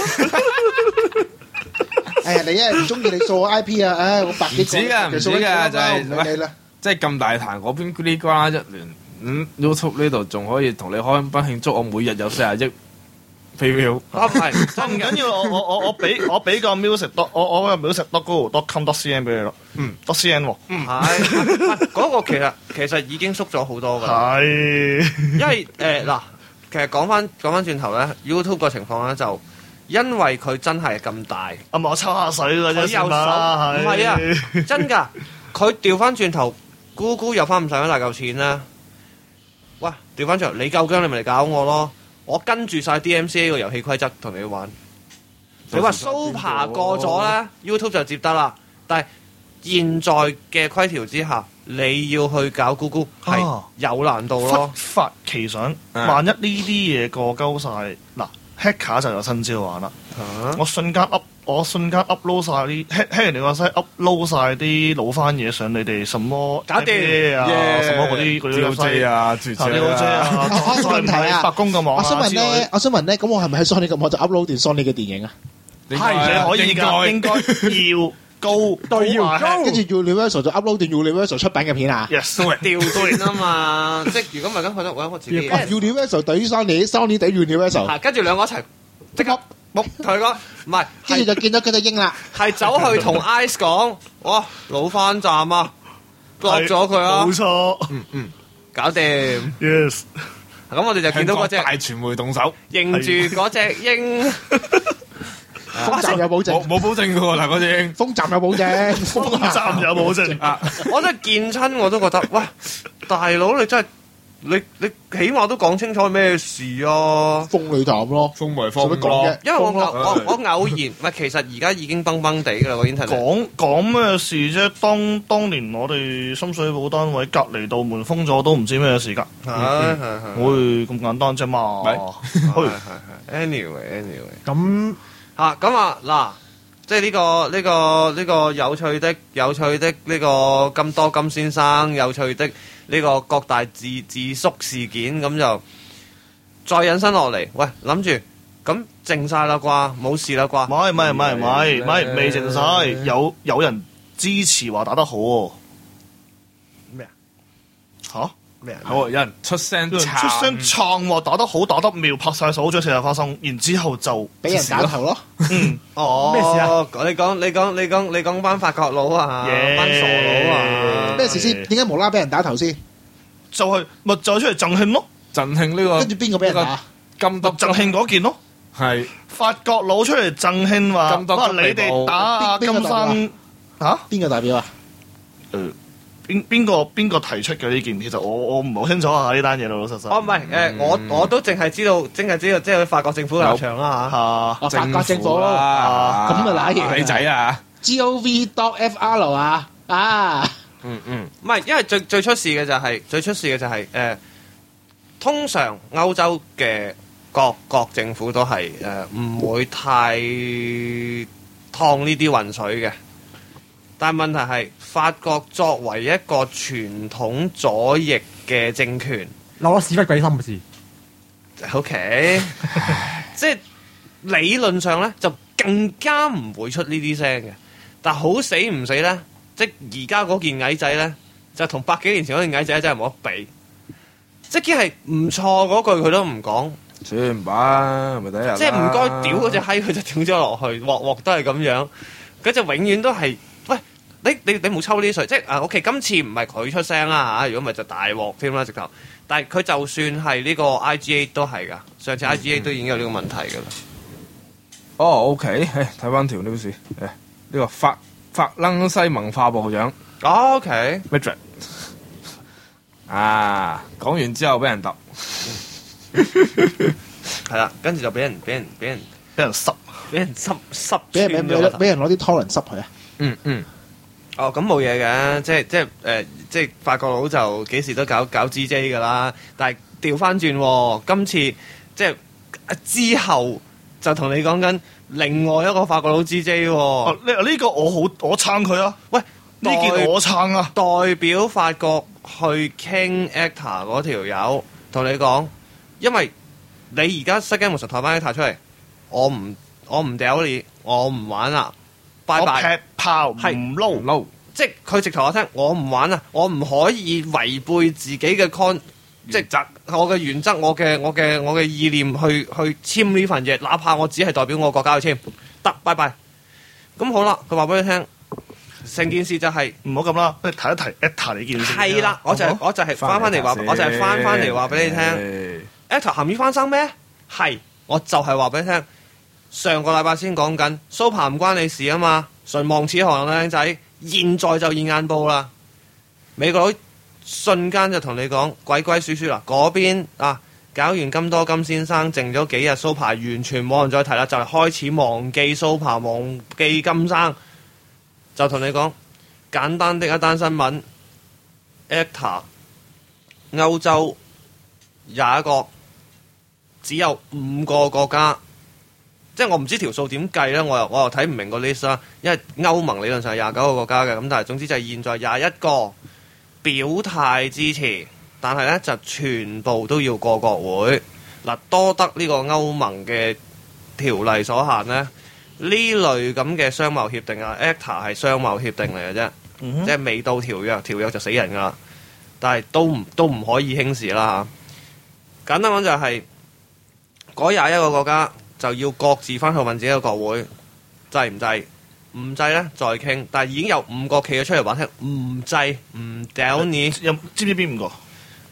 誒你一係唔中意你掃我 I P 啊，唉我百幾個唔止㗎唔止㗎就係唔理你啦。 即係咁大壇嗰邊咕哩呱啦一連，嗯 YouTube 呢度仲可以同你開香檳慶祝我每日有四十億 PayPal。 啊唔係， 唔緊要，我我我我俾我俾個 music dot 我我個 music dot go dot com dot cn 俾你咯。嗯，dot cn 喎。 唔係嗰個其實其實已經縮咗好多㗎啦。 係。 因為誒嗱，其實講翻講翻轉頭咧，YouTube 個情況咧就因為佢真係咁大， 啊咪我抽下水㗎啫， 佢有手算啦， 唔係啊，真㗎，佢調翻轉頭，咕咕又翻唔上一大嚿錢啦。喂，調翻轉頭，你夠姜你咪嚟搞我咯，我跟住晒 D M C A 個遊戲規則同你玩。你話 Super 過咗咧，YouTube 就接得啦，但係現在嘅規條之下，你要去搞咕咕係啊有難度忽咯。 發奇想， 嗯萬一呢啲嘢過鳩晒，嗱 hacker 就有新招玩啦。 啊我瞬間 up，我瞬間 upload 晒啲 hack hack 人哋個 site upload 晒啲老翻嘢上你哋什麼搞掂啊，什麼嗰啲嗰啲 D O J 啊，諸如此類 D O J 啊。 啊， 我有個問題啊白宮嘅網我想問啊之類咧，我想問咧，咁我係咪喺 Sony 咁我就 upload 段 Sony 嘅電影啊？ 係你可以㗎，應該要高對要高高跟住 Universal 就 upload 段 Universal 出品嘅片啊？ yes 調轉啊嘛，即係如果唔係咁，佢都揾我自己。 哇 Universal 對於 Sony，Sony 對於 Universal， 係跟住兩個一齊即刻木同佢講，唔係跟住係就見到佢隻鷹啦。 係走去同 Ice 講，哇老翻站啊，落咗佢啊冇，錯搞掂。 yes 咁我哋就見到嗰隻香港大傳媒動手， 認住嗰隻鷹， 封站有保證冇，冇保證嘅喎嗱，嗰啲封站有保證， 封站有保證啊， 我真係見親我都覺得，喂，大佬你真係你你起碼都講清楚咩事啊！ 封你站咯， 封咪做封乜講啫？ 因為我封咯我我我偶然，唔係其實而家已經崩崩地㗎啦個 internet。 講講咩事啫？當當年我哋深水埗單位隔離道門封咗，都唔知咩事㗎。 係係係會咁簡單啫嘛。 咪係係係 anyway anyway。 咁嚇咁啊嗱，即係呢個呢個呢個有趣的有趣的呢個金多金先生，有趣的呢個各大自自肅事件，咁就再引申落嚟。喂，諗住咁靜晒啦啩，冇事啦啩？ 唔係唔係唔係唔係唔係未靜晒，有有人支持話打得好喎。 咩啊？ 嚇？ 咩啊？ 好有人出聲有人出聲撐話打得好，打得妙，拍晒手掌，四日花生，然之後就俾人打頭咯， 嗯哦， 咩事啊？ 你講你講你講你講班法國佬啊， Yeah 班傻佬啊！ 咩事先？點解無啦啦俾人打頭先？ 就係咪就係出嚟贈慶咯？ 振興呢個跟住邊個俾人打？ 金德贈慶嗰件咯。 係法國佬出嚟贈慶話， 金德哇你哋打啊金邊邊個生嚇？ 邊個代表啊？ 誒邊邊個邊個提出嘅呢件？其實我我唔係好清楚啊呢單嘢老老實實。 哦，唔係誒，我我都淨係知道，淨係知道即係法國政府嘅立場啦嚇。 啊哦，法國政府啊， 咁啊揦嘢仔仔啊， G O V dot F R 啊啊！ 嗯嗯，唔係，因為最最出事嘅就係、最出事嘅就係、誒、通常歐洲嘅各國政府都係誒唔會太燙呢啲混水嘅，但係問題係法國作為一個傳統左翼嘅政權攞屎忽鬼心嘅事， ，OK，即係理論上咧就更加唔會出呢啲聲嘅，但好死唔死咧？即係而家嗰件矮仔咧，就同百幾年前嗰件矮仔真係冇得比。即係既係唔錯嗰句佢都唔講， 算唔吧，咪第一日啦。 即係唔該屌嗰隻閪佢就屌咗落去，鑊鑊都係咁樣。佢就永遠都係，喂你你你冇抽呢啲水，即係啊 OK，今次唔係佢出聲啦嚇，如果唔係就大鑊添啦直頭。但係佢就算係呢個 I G A 都係㗎，上次 I G A 都已經有呢個問題㗎啦。 哦，OK，誒睇翻條 news，誒呢個法法蘭西文化部長哦 OK， Madrid 啊，講完之後俾人揼， 係啦，跟住就俾人俾人俾人俾人濕。 俾人濕濕俾人俾穿咗個頭人俾人攞啲拖輪濕佢啊！ 嗯嗯， 哦，咁冇嘢嘅，即係即係誒、呃，即係法國佬就幾時都搞搞 G J 噶啦。但係調翻轉喎，今次即係啊之後就同你講緊另外一個法國佬 G J 喎。 哦，呢呢個我好我撐佢啊！ 喂， 呢件我撐啊！ 代表法國去傾 A C T A 嗰條友同你講，因為你而家失驚無神抬翻 A C T A 出嚟，我唔我唔屌你，我唔玩啦，拜我拜。 劈炮唔係唔撈。 嬲， 即係佢直頭話聽，我唔玩啊！我唔可以違背自己嘅 con，即係我嘅原則，我嘅我嘅我嘅意念去去簽呢份嘢，哪怕我只係代表我國家去簽，得，拜拜。咁好啦，佢話俾你聽，成件事就係唔好咁啦，不如提一提 A T A 呢件事。 係啦，我就係我就係翻翻嚟話，我就係翻翻嚟話俾你聽聽， A T A 鹹魚翻生咩？係，我就係話俾你聽。上個禮拜先講緊蘇柏唔關你事啊嘛，唇望齒寒靚仔，現在就現眼報啦。美國佬瞬間就同你講鬼鬼祟祟啦，嗰邊啊搞完金多金先生，剩咗幾日蘇柏完全冇人再提啦，就係開始忘記蘇柏，忘記金生，就同你講簡單的一單新聞 A C T A 歐洲廿一個，只有五個國家。即係我唔知條數點計咧，我又我又睇唔明個 list 啦。因為歐盟理論上係廿九個國家嘅，咁但係總之就係現在廿一個表態支持，但係咧就全部都要過國會嗱。多得呢個歐盟嘅條例所限咧，呢類咁嘅商貿協定啊 A C T A 係商貿協定嚟嘅啫， 嗯即係未到條約，條約就死人㗎啦。但係都唔都唔可以輕視啦嚇。簡單講就係嗰廿一個國家。就要各自翻去問自己嘅國會制唔制？唔制咧再傾。但係已經有五個企咗出嚟話聽唔制，唔屌你。 有知唔知邊五個？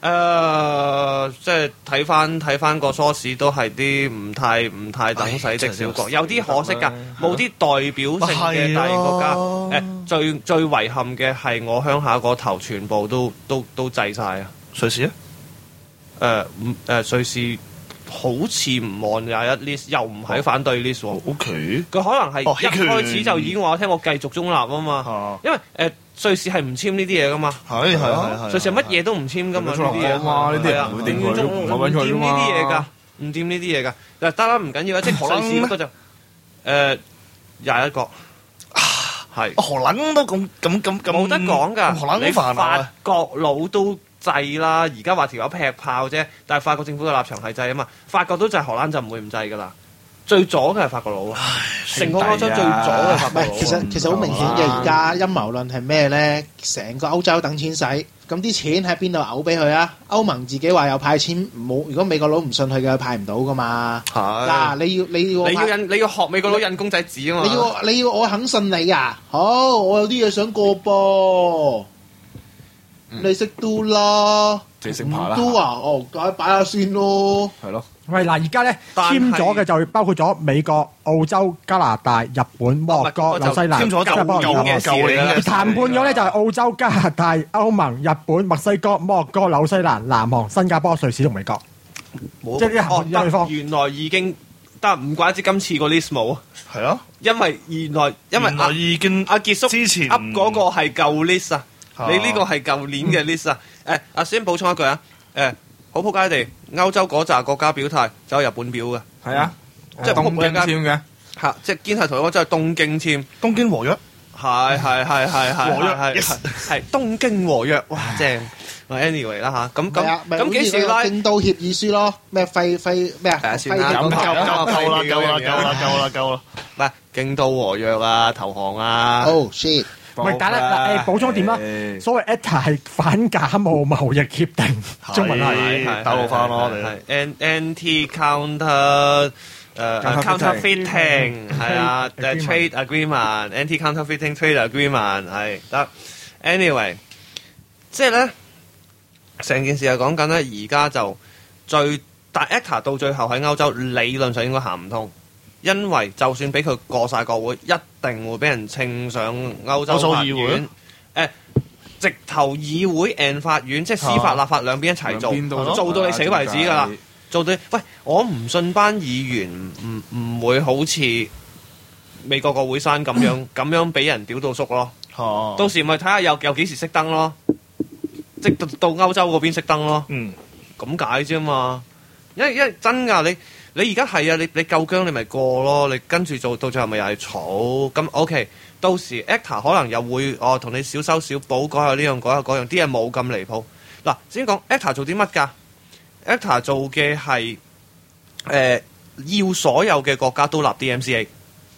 誒，即係睇翻睇翻個 source 都係啲唔太唔太等使的小國，有啲可惜㗎，冇啲代表性嘅大型國家。誒，最最遺憾嘅係我鄉下嗰頭全部都都都滯晒啊！ 瑞士咧？ 誒唔誒瑞士好似唔按廿一 list，又唔喺反對 list 喎。 O K， 佢可能係哦一開始就已經話我聽我繼續中立啊嘛， 啊因為誒瑞士係唔簽呢啲嘢噶嘛。 係係係係。 瑞士乜嘢都唔簽噶嘛，呢啲嘢嘛，呢啲人唔會掂佢，唔唔掂呢會揾佢㗎嘛啲嘢㗎，唔掂呢啲嘢㗎。嗱得啦，唔緊要啊，即係瑞士嗰個就誒廿一個，係荷蘭都咁咁咁咁冇得講㗎。 荷蘭你好煩啊法！國佬都制啦，而家話條友劈炮啫，但係法國政府嘅立場係制啊嘛。法國都制，荷蘭就唔會唔制㗎啦。最左嘅係法國佬啊，成個歐洲最左嘅法唔國佬啊。 係，其實其實好明顯嘅，而家陰謀論係咩咧？成個歐洲等錢使，咁啲錢喺邊度嘔俾佢啊？歐盟自己話有派錢，冇如果美國佬唔信佢嘅，派唔到噶嘛。 係嗱，你要你要我派你要印你要學美國佬印公仔紙啊嘛。 你要你要我肯信你啊？好，我有啲嘢想過噃，你識 do 啦， 自己識爬啦唔 do 啊？哦，咁擺下先咯。 係咯， 喂，嗱，而家咧但係簽咗嘅就包括咗美國、澳洲、加拿大、日本、摩洛哥、 唔係紐西蘭、 簽咗就新加坡舊嘅舊年嘅談判咗咧就係澳洲、加拿大、歐盟、日本、墨西哥、摩洛哥、紐西蘭、南韓、新加坡、瑞士同美國。 冇即係啲哦對方得原來已經得，唔怪之今次個 list 冇， 係啊， 因為原來因為原來阿已經阿傑叔之前噏嗰個係舊 list 啊， 啊你呢個係舊年嘅 list 啊。誒，阿先補充一句啊，誒，好撲街地，歐洲嗰扎國家表態，就有日本表嘅， 係啊， 即係東京仆街簽嘅， 嚇，即係堅係同我講，即係東京簽。 東京和約。 係係係係係和約係 yes 係東京和約，哇正！anyway 啦嚇，咁係啊，咪咁咁幾時拉？ 京都協議書咯？咩廢廢咩啊？ 係啊算啦廢咁夠夠夠夠啦，夠啦，夠啦，夠啦，夠啦！ 唔係京都和約啊，投降啊！ Oh shit！ 唔係，但係嗱誒補充點啦？所謂 E T A 係反假冒貿易協定，中文係。 係打路翻咯，我哋係 N N T counter 誒 Counterfeiting counterfeiting 係啊誒 trade agreement anti counterfeiting trade agreement 係得 anyway 即係咧成件事係講緊咧，而家就最但 A C T A 到最後喺歐洲理論上應該行唔通，因為就算俾佢過晒國會，一定會俾人稱上歐洲法歐洲議會院誒。直頭議會 and 法院，即係司法立法兩邊一齊做， 兩邊都做到你死為止㗎啦。做到喂，我唔信班議員唔唔會好似美國國會山咁樣咁樣俾人屌到縮咯。 哦， 到時咪睇下有有幾時熄燈咯，即到到歐洲嗰邊熄燈咯， 嗯， 咁解啫嘛。因為因為真㗎，你你而家係啊，你你夠姜你咪過咯，你跟住做到最後咪又係嘈咁 OK。到時 A C T A 可能又會哦同你小修小補改下呢樣改下嗰樣，啲嘢冇咁離譜。嗱，先講 A C T A 做啲乜㗎 ？A C T A 做嘅係誒要所有嘅國家都立 D M C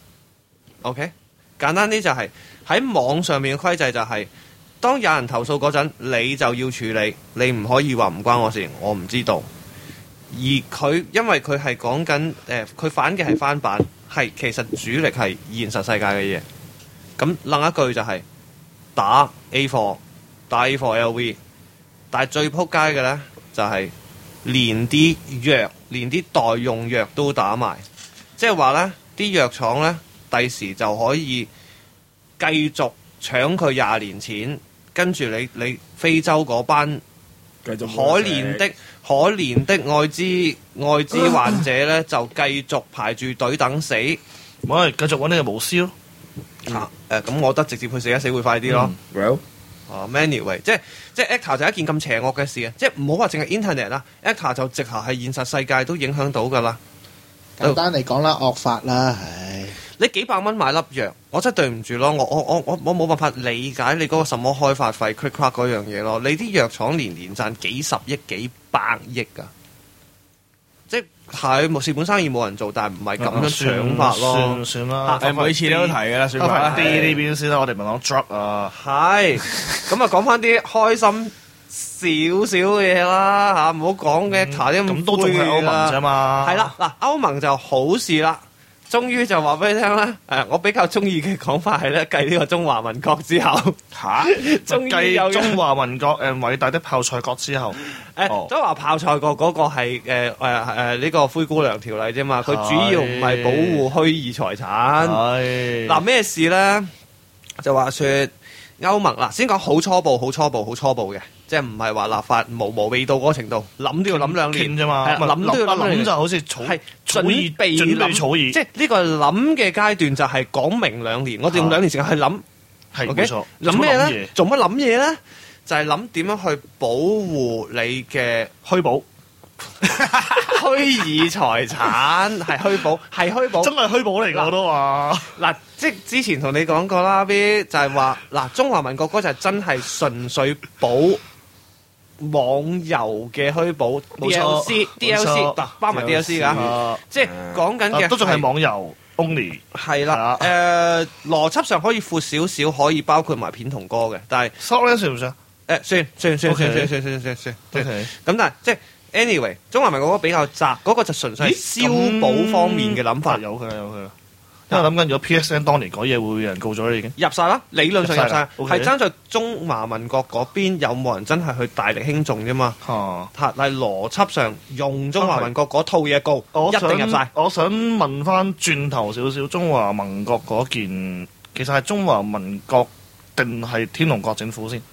A。OK，簡單啲就係、是、喺網上面嘅規制就係、是，當有人投訴嗰陣，你就要處理，你唔可以話唔關我事，我唔知道。而佢因為佢係講緊誒，佢、呃、反嘅係翻版，係其實主力係現實世界嘅嘢。咁另一句就係、是、打 A 貨，打 A 貨 L V， 但係最撲街嘅咧就係、是、連啲藥，連啲代用藥都打埋，即係話咧啲藥廠咧第時就可以繼續搶佢廿年錢，跟住你你非洲嗰班繼續可憐的可憐的愛滋愛滋患者咧就繼續排住隊等死。 咪繼續揾呢個巫師咯。 啊誒，咁我覺得直接去死一死會快啲咯。 Well， 哦 anyway，即係即係 A C T A 就係一件咁邪惡嘅事啊！即係唔好話淨係 internet 啦 ，A C T A 就直頭係現實世界都影響到㗎啦。 簡單嚟講啦，惡法啦，唉。 你幾百蚊買粒藥，我真係對唔住咯，我我我我我冇辦法理解你嗰個什麼開發費 quick crack 嗰樣嘢咯。你啲藥廠年年賺幾十億、幾百億㗎，即係冇蝕本生意冇人做，但係唔係咁樣搶法咯。 算算啦， 誒每次都提㗎啦，算法啦。 D 呢邊先啦，我哋咪講 drug 啊， 係咁啊，講翻啲開心少少嘅嘢啦嚇，唔好講嘅查啲咁都仲係歐盟啫嘛。 係啦，嗱歐盟就好事啦， 終於就話俾你聽啦。誒，我比較中意嘅講法係咧，繼呢個中華民國之後， 嚇， 終於有繼中華民國誒偉大的泡菜國之後， 誒， 哦都話泡菜國嗰個係誒誒誒呢個灰姑娘條例啫嘛，佢主要唔係保護虛擬財產。 係嗱咩事咧？就話説歐盟嗱，先講好初步、好初步、好初步嘅，即係唔係話立法無無味道嗰個程度，諗都要諗兩年啫嘛， 係啦諗都要諗兩年諗就好似草係草擬準備準備諗草擬， 即係呢個諗嘅階段就係講明兩年，我哋用兩年時間去諗。OK？ 係冇錯。 諗咩做乜咧？做乜諗嘢咧？就係諗點樣去保護你嘅虛寶， 虛擬財產，係虛寶，係虛寶。 真係虛寶嚟㗎，我都話。 嗱，即係之前同你講過啦，B 就係話嗱，中華民國嗰就係真係純粹保網遊嘅虛寶冇錯 D L C D L C 冇錯嗱包埋 D L C 㗎， 啊即係講緊嘅都仲係係網遊 only。 係啦，誒邏輯上可以闊少少，可以包括埋片同歌嘅，但係 Sorry 算唔算誒算算算 OK 算算算算算算。 ？OK。 咁但係即係 anyway，中華民國嗰個比較窄，嗰個就純粹係消保方面嘅諗法。 有佢啦，有佢啦。因為諗緊，如果 P S N 當年嗰嘢，會唔會有人告咗你已經？ 入晒啦，理論上入晒， 入晒啦，OK 係爭在中華民國嗰邊有冇人真係去大力興重啫嘛。 嚇！ 嚇，但係邏輯上用中華民國嗰套嘢告， 我一定入晒想。我想問翻轉頭少少，中華民國嗰件其實係中華民國定係天龍國政府先？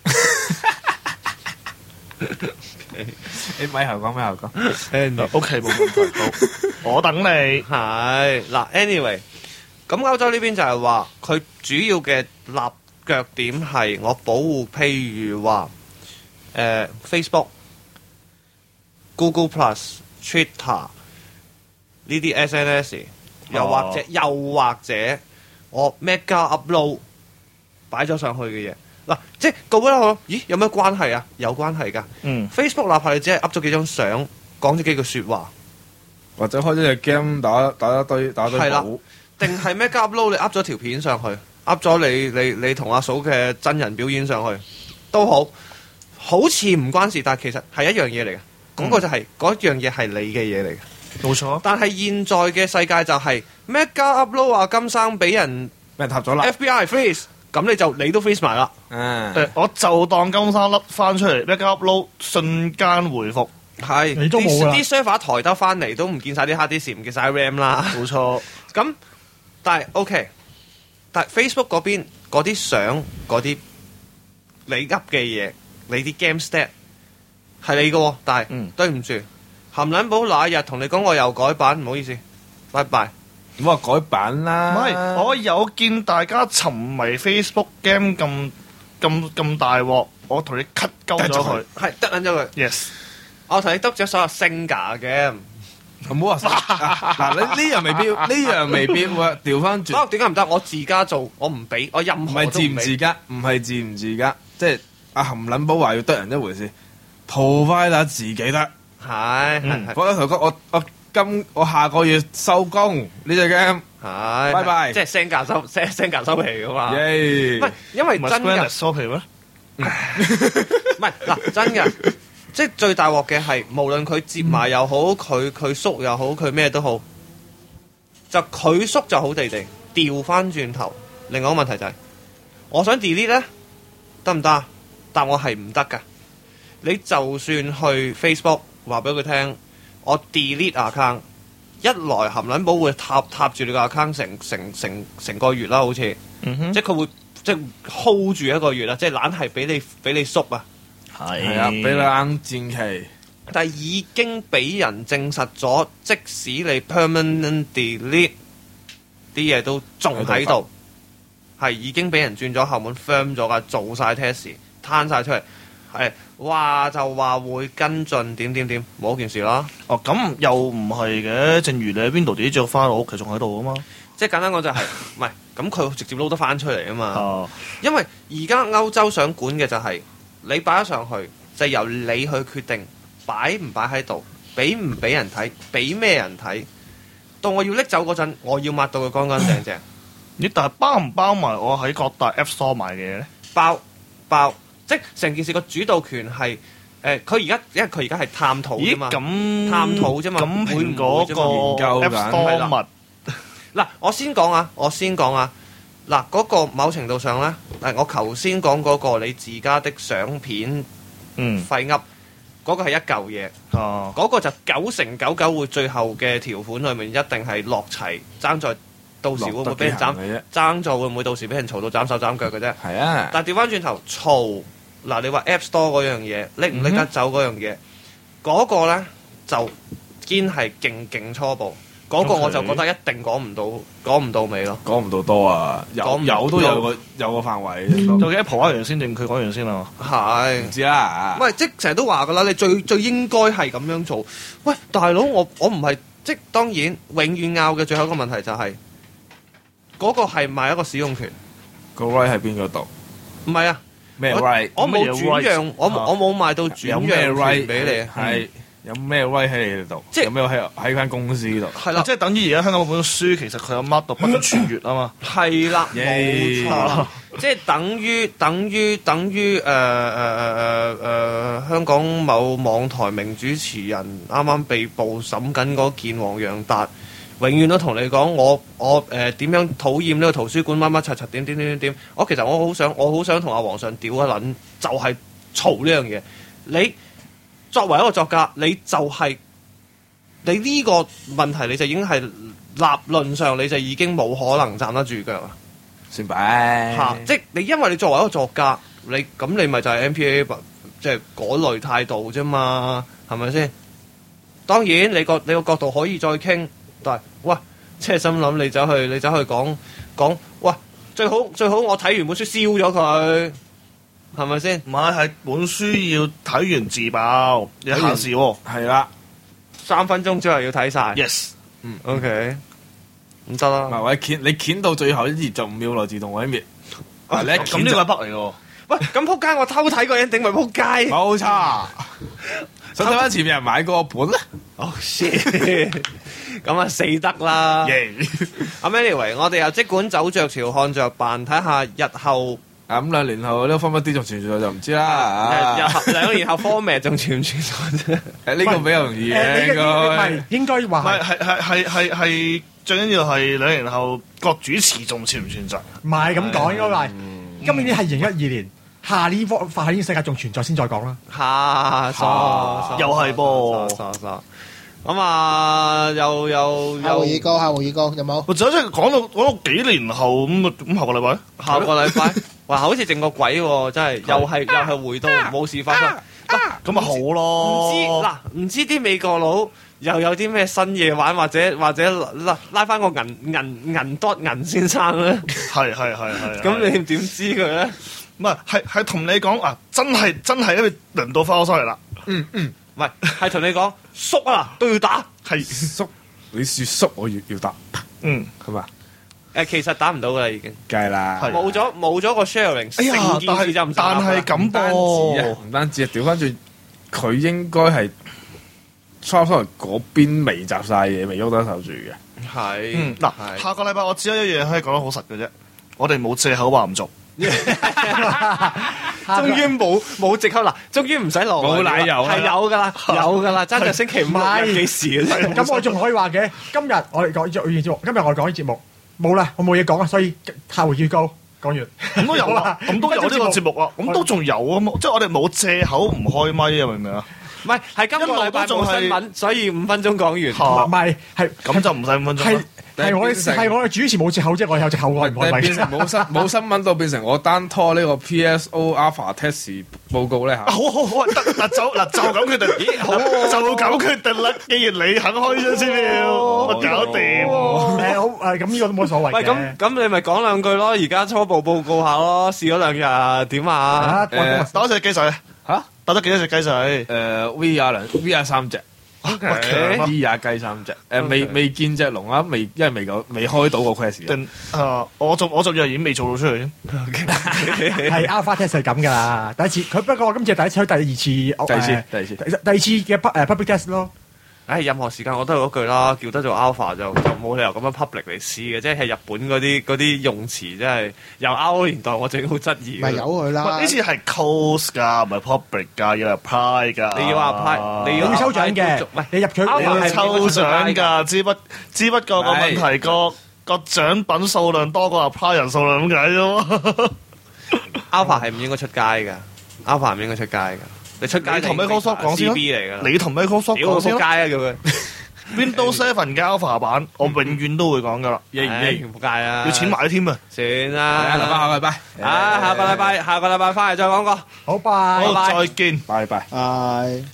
你咪後講咪後講。 O K 冇問題，好，我等你。 係嗱，anyway，咁歐洲呢邊就係話佢主要嘅立腳點係我保護，譬如話誒、呃、Facebook、Google Plus、Twitter 呢啲 S N S，又或者、 哦又或者我 mega upload 擺咗上去嘅嘢。嗱，即係告咗我，咦有咩關係啊？有關係㗎。 嗯， Facebook 哪怕你只係 up 咗幾張相，講咗幾句説話， 或者開咗隻 game 打打一堆打一堆係啦寶， 定係咩 upload 你 up 咗條片上去 ，up 咗你你你同阿嫂嘅真人表演上去都好，好似唔關事，但係其實係一樣嘢嚟嘅。嗰、個就係、嗰樣嘢係你嘅嘢嚟嘅。 冇錯。 但係現在嘅世界就係、咩加 upload 啊，金生俾人俾人塌咗啦。 F B I freeze，咁你就你都 freeze 埋啦。 嗯， 誒，我就當金生粒翻出嚟，一間 upload 瞬間回復， 係你都冇啦啲 server 抬得翻嚟都唔見晒啲 hard disk，唔見晒 RAM 啦。 冇錯。 咁但係 OK，但係 Facebook 嗰邊嗰啲相嗰啲你噏嘅嘢，你啲 game stat 係你嘅喎，但係、 嗯對唔住，含撚寶那日同你講我又改版，唔好意思，拜拜。 唔好話改版啦。 唔係，我有見大家沉迷 Facebook game 咁咁咁大鑊，我同你 cut 鳩咗佢。 係得撚咗佢， Yes， 我同你得咗所有升價嘅。 唔好話嗱，你呢樣未必，呢樣未必喎。調翻轉， 啊點解唔得？我自家做，我唔俾，我任唔係自何都唔俾。 唔自家，唔係自唔自家，即係阿含撚寶話要得人一回事，provider 自己得。 係嗯係係我頭講我我今我下個月收工呢隻 game， 係， 拜拜即係升價收升升價收皮噶嘛。 耶唔係因為唔係真㗎 Square。收皮咩？ 唔係嗱，真嘅，即係最大鑊嘅係，無論佢接埋又好，佢佢縮又好，佢咩都好，就佢縮就好地地，調翻轉頭。另外一個問題就係、我想 delete 咧，得唔得啊？但我係唔得噶。你就算去 Facebook 話俾佢聽，我 delete account，一來含撚寶會塔塔住你個 account 成成成成個月啦，好似， 嗯哼， 即係佢會即係 hold 住一個月啦，即係懶係俾你俾你縮啊！ 係啊，俾你硬戰期。 但係已經俾人證實咗，即使你 permanent delete 啲嘢都仲喺度，係已經俾人轉咗後門 firm 咗噶，做晒 test，攤晒出嚟，係話就話會跟進點點點，冇件事啦。 哦，咁又唔係嘅，正如你喺邊度啲著翻，我屋企仲喺度啊嘛。 即係簡單講就係、唔係咁佢直接撈得翻出嚟啊嘛。 哦， 因為而家歐洲想管嘅就係、你擺咗上去，就由你去決定擺唔擺喺度，俾唔俾人睇，俾咩人睇。到我要拎走嗰陣，我要抹到佢乾乾淨淨， 咦？但係包唔包埋我喺各大 App Store 買嘅嘢咧？ 包包，即係成件事個主導權係誒，佢而家因為佢而家係探討啫咦？ 嘛， 咁探討啫嘛咁會唔蘋果個會啫嘛研究緊 App Store 係物嗱，我先講啊，我先講啊。嗱，嗰個某程度上咧，嗱，我頭先講嗰個你自家的相片嗯廢噏，嗰個係一嚿嘢， 哦嗰個就九成九九會最後嘅條款裏面一定係落齊，爭在到時會唔會俾人斬， 嘅啫？ 爭在會唔會到時俾人嘈到斬手斬腳嘅啫。 係啊， 但係調翻轉頭嘈，嗱你話 App Store 嗰樣嘢拎唔拎得走嗰樣嘢，嗰、個咧就堅係勁勁初步，嗰、個 OK 我就覺得一定講唔到講唔到尾咯。 講唔到多啊，有講唔有都有個有個範圍，都究竟 Apple 講完先定佢講完先啊？ 係唔知啦。 喂，即係成日都話噶啦，你最最應該係咁樣做。喂，大佬，我我唔係即係當然永遠拗嘅最後一個問題就係、嗰、個係賣一個使用權， 個 right 喺邊個度？ 唔係啊， 咩我 right？ 我冇乜嘢轉讓， right？ 我冇啊我冇賣到轉有咩讓 right 權俾你啊。 係有咩 right 喺你度？ 即係有咩喺喺間公司度？ 係啦即，係等於而家香港嗰本書，其實佢有 mark 到不准傳閱啊嘛。 係啦，冇耶錯啦，即係等於等於等於誒誒誒誒誒香港某網台名主持人啱啱被捕審緊嗰件黃洋達，永遠都同你講我我誒點、樣討厭呢個圖書館乜乜柒柒點點點點點，我其實我好想我好想同阿皇上屌一撚，就係嘈呢樣嘢。你作為一個作家，你就係、你呢個問題，你就已經係立論上你就已經冇可能站得住腳啦。 算擺嚇、即係你因為你作為一個作家，你咁你咪就係 M P A 即係嗰類態度啫嘛，係咪先？當然你個你個角度可以再傾，但係喂，即係心諗你走去你走去講講，喂最好最好我睇完本書燒咗佢，係咪先？ 唔係，係本書要睇完自爆，有限時喎。 係啦， 三分鐘之後要睇晒。 Yes， 嗯，OK，唔得啦。 唔係或者掀你掀到最後一頁就五秒內自動毀滅。啊你一掀就咁呢個係 bug 嚟嘅喎。 喂，咁撲街我偷睇個 ending 咪撲街。 冇錯。想睇翻前面人買嗰個本咧？ 哦 shit！咁啊死得啦。 耶！ 咁 anyway，我哋又即管走着潮看着辦，睇下日後啊咁兩年後呢個 format D 仲存在就唔知啦。 日日啊後兩年後 format 仲存唔存在啫？ 誒呢個比較容易嘅應誒唔該。 係應該唔話係係係係係係最緊要係兩年後個主持仲存唔存在？ 唔係咁講，應該話今年呢係二零一二年，下年科下年世界仲存在先再講啦。 嚇，傻又係噃傻傻。咁啊，又又又夏威夷歌，夏威夷歌有冇？ 或者即係講到講到幾年後咁啊？咁下個禮拜下個禮拜，哇，好似剩個鬼喎，真係又係又係回到冇事發生。 咁咪好唔咯。 知嗱，唔知啲美國佬又有啲咩新嘢玩，或者或者拉拉翻個銀銀銀多銀先生咧？ 係係係係。 咁你點知佢咧？ 唔係係係同你講啊！真係真係因為輪到花我收嚟啦。 唔係，係同你講縮啊都要打。 係縮你説縮我要要答嗯。 係嘛？ 誒，其實打唔到噶啦，已經梗係啦。 係冇咗冇咗個 sharing， 哎呀成，件但事就唔係但係咁唔單止啊， 噃。 唔單止啊，調翻轉佢應該係 Trump 嗰邊未集晒嘢，未喐得手住嘅。 係嗯，嗱， 係下個禮拜我只有一樣可以講得好實嘅啫，我哋冇借口話唔做。 終於冇冇藉口啦，終於唔使攞冇奶油啦係有噶啦，有噶啦，爭在星期五六日幾時嘅啫？ 咁我仲可以話嘅，今日我哋講呢節目，今日我哋講呢節目冇啦，我冇嘢講啊，所以下回預告講完。 咁都有啊，咁都有呢個節目啊， 我咁都仲有啊，即係我哋冇借口唔開咪啊，明唔明啊？ 唔係，係今個禮拜冇新聞，所以五分鐘講完。 唔係係咁就唔使五分鐘係啦。 係我哋係我哋主持冇藉口啫，我有藉口我係唔開咪變成冇新冇新聞到變成我單拖呢個 P S O Alpha Test 報告咧嚇。 好好好，得嗱就嗱就咁決定，咦好就咁決定啦。既然你肯開張先票，我搞掂。 誒好誒咁呢個都冇所謂嘅。 喂，咁咁你咪講兩句咯，而家初步報告下咯，試咗兩日點啊？ 啊， 誒打咗隻雞仔嚇打咗幾多隻雞仔？ 誒 V R 兩 V R 三隻。 Okay V R 雞三隻，誒未未見隻龍啊，未因為未夠未開到個 quest 啊。 定啊！我仲我仲以為已經未做到出嚟添。 係 Alpha Test 係咁㗎啦，第一次佢不過今次係第一次，第二次第二次誒第二次第第二次嘅 pub 誒 public test 咯。 唉，任何時間我都係嗰句啦，叫得做 alpha 就就冇理由咁樣 public 嚟試嘅，即係日本嗰啲嗰啲用詞真係由 R 年代我最好質疑㗎。 咪由佢啦。 呢次係 close 㗎，唔係 public 㗎，要 apply 㗎。 你要 apply，你要你要抽獎嘅， 唔係你入佢 ，Alpha 係你抽獎㗎，只不只不過個問題個個個獎品數量多過 apply 人數量咁解啫。 Alpha 係唔應該出街㗎 ，Alpha 唔應該出街㗎。你出街你同 Microsoft 講先 C B 嚟㗎， 你同 Microsoft 屌佢仆講先啦街啊叫佢， Windows Seven 嘅 Alpha 版，我永遠都會講噶啦， 認唔唉認？ 仆街啊！ 要錢買添啊！ 算係啊，留翻下啦， 個禮拜。 啊下個禮拜下個禮拜翻嚟再講過。 好拜。 好， 拜再見。 拜拜。 係。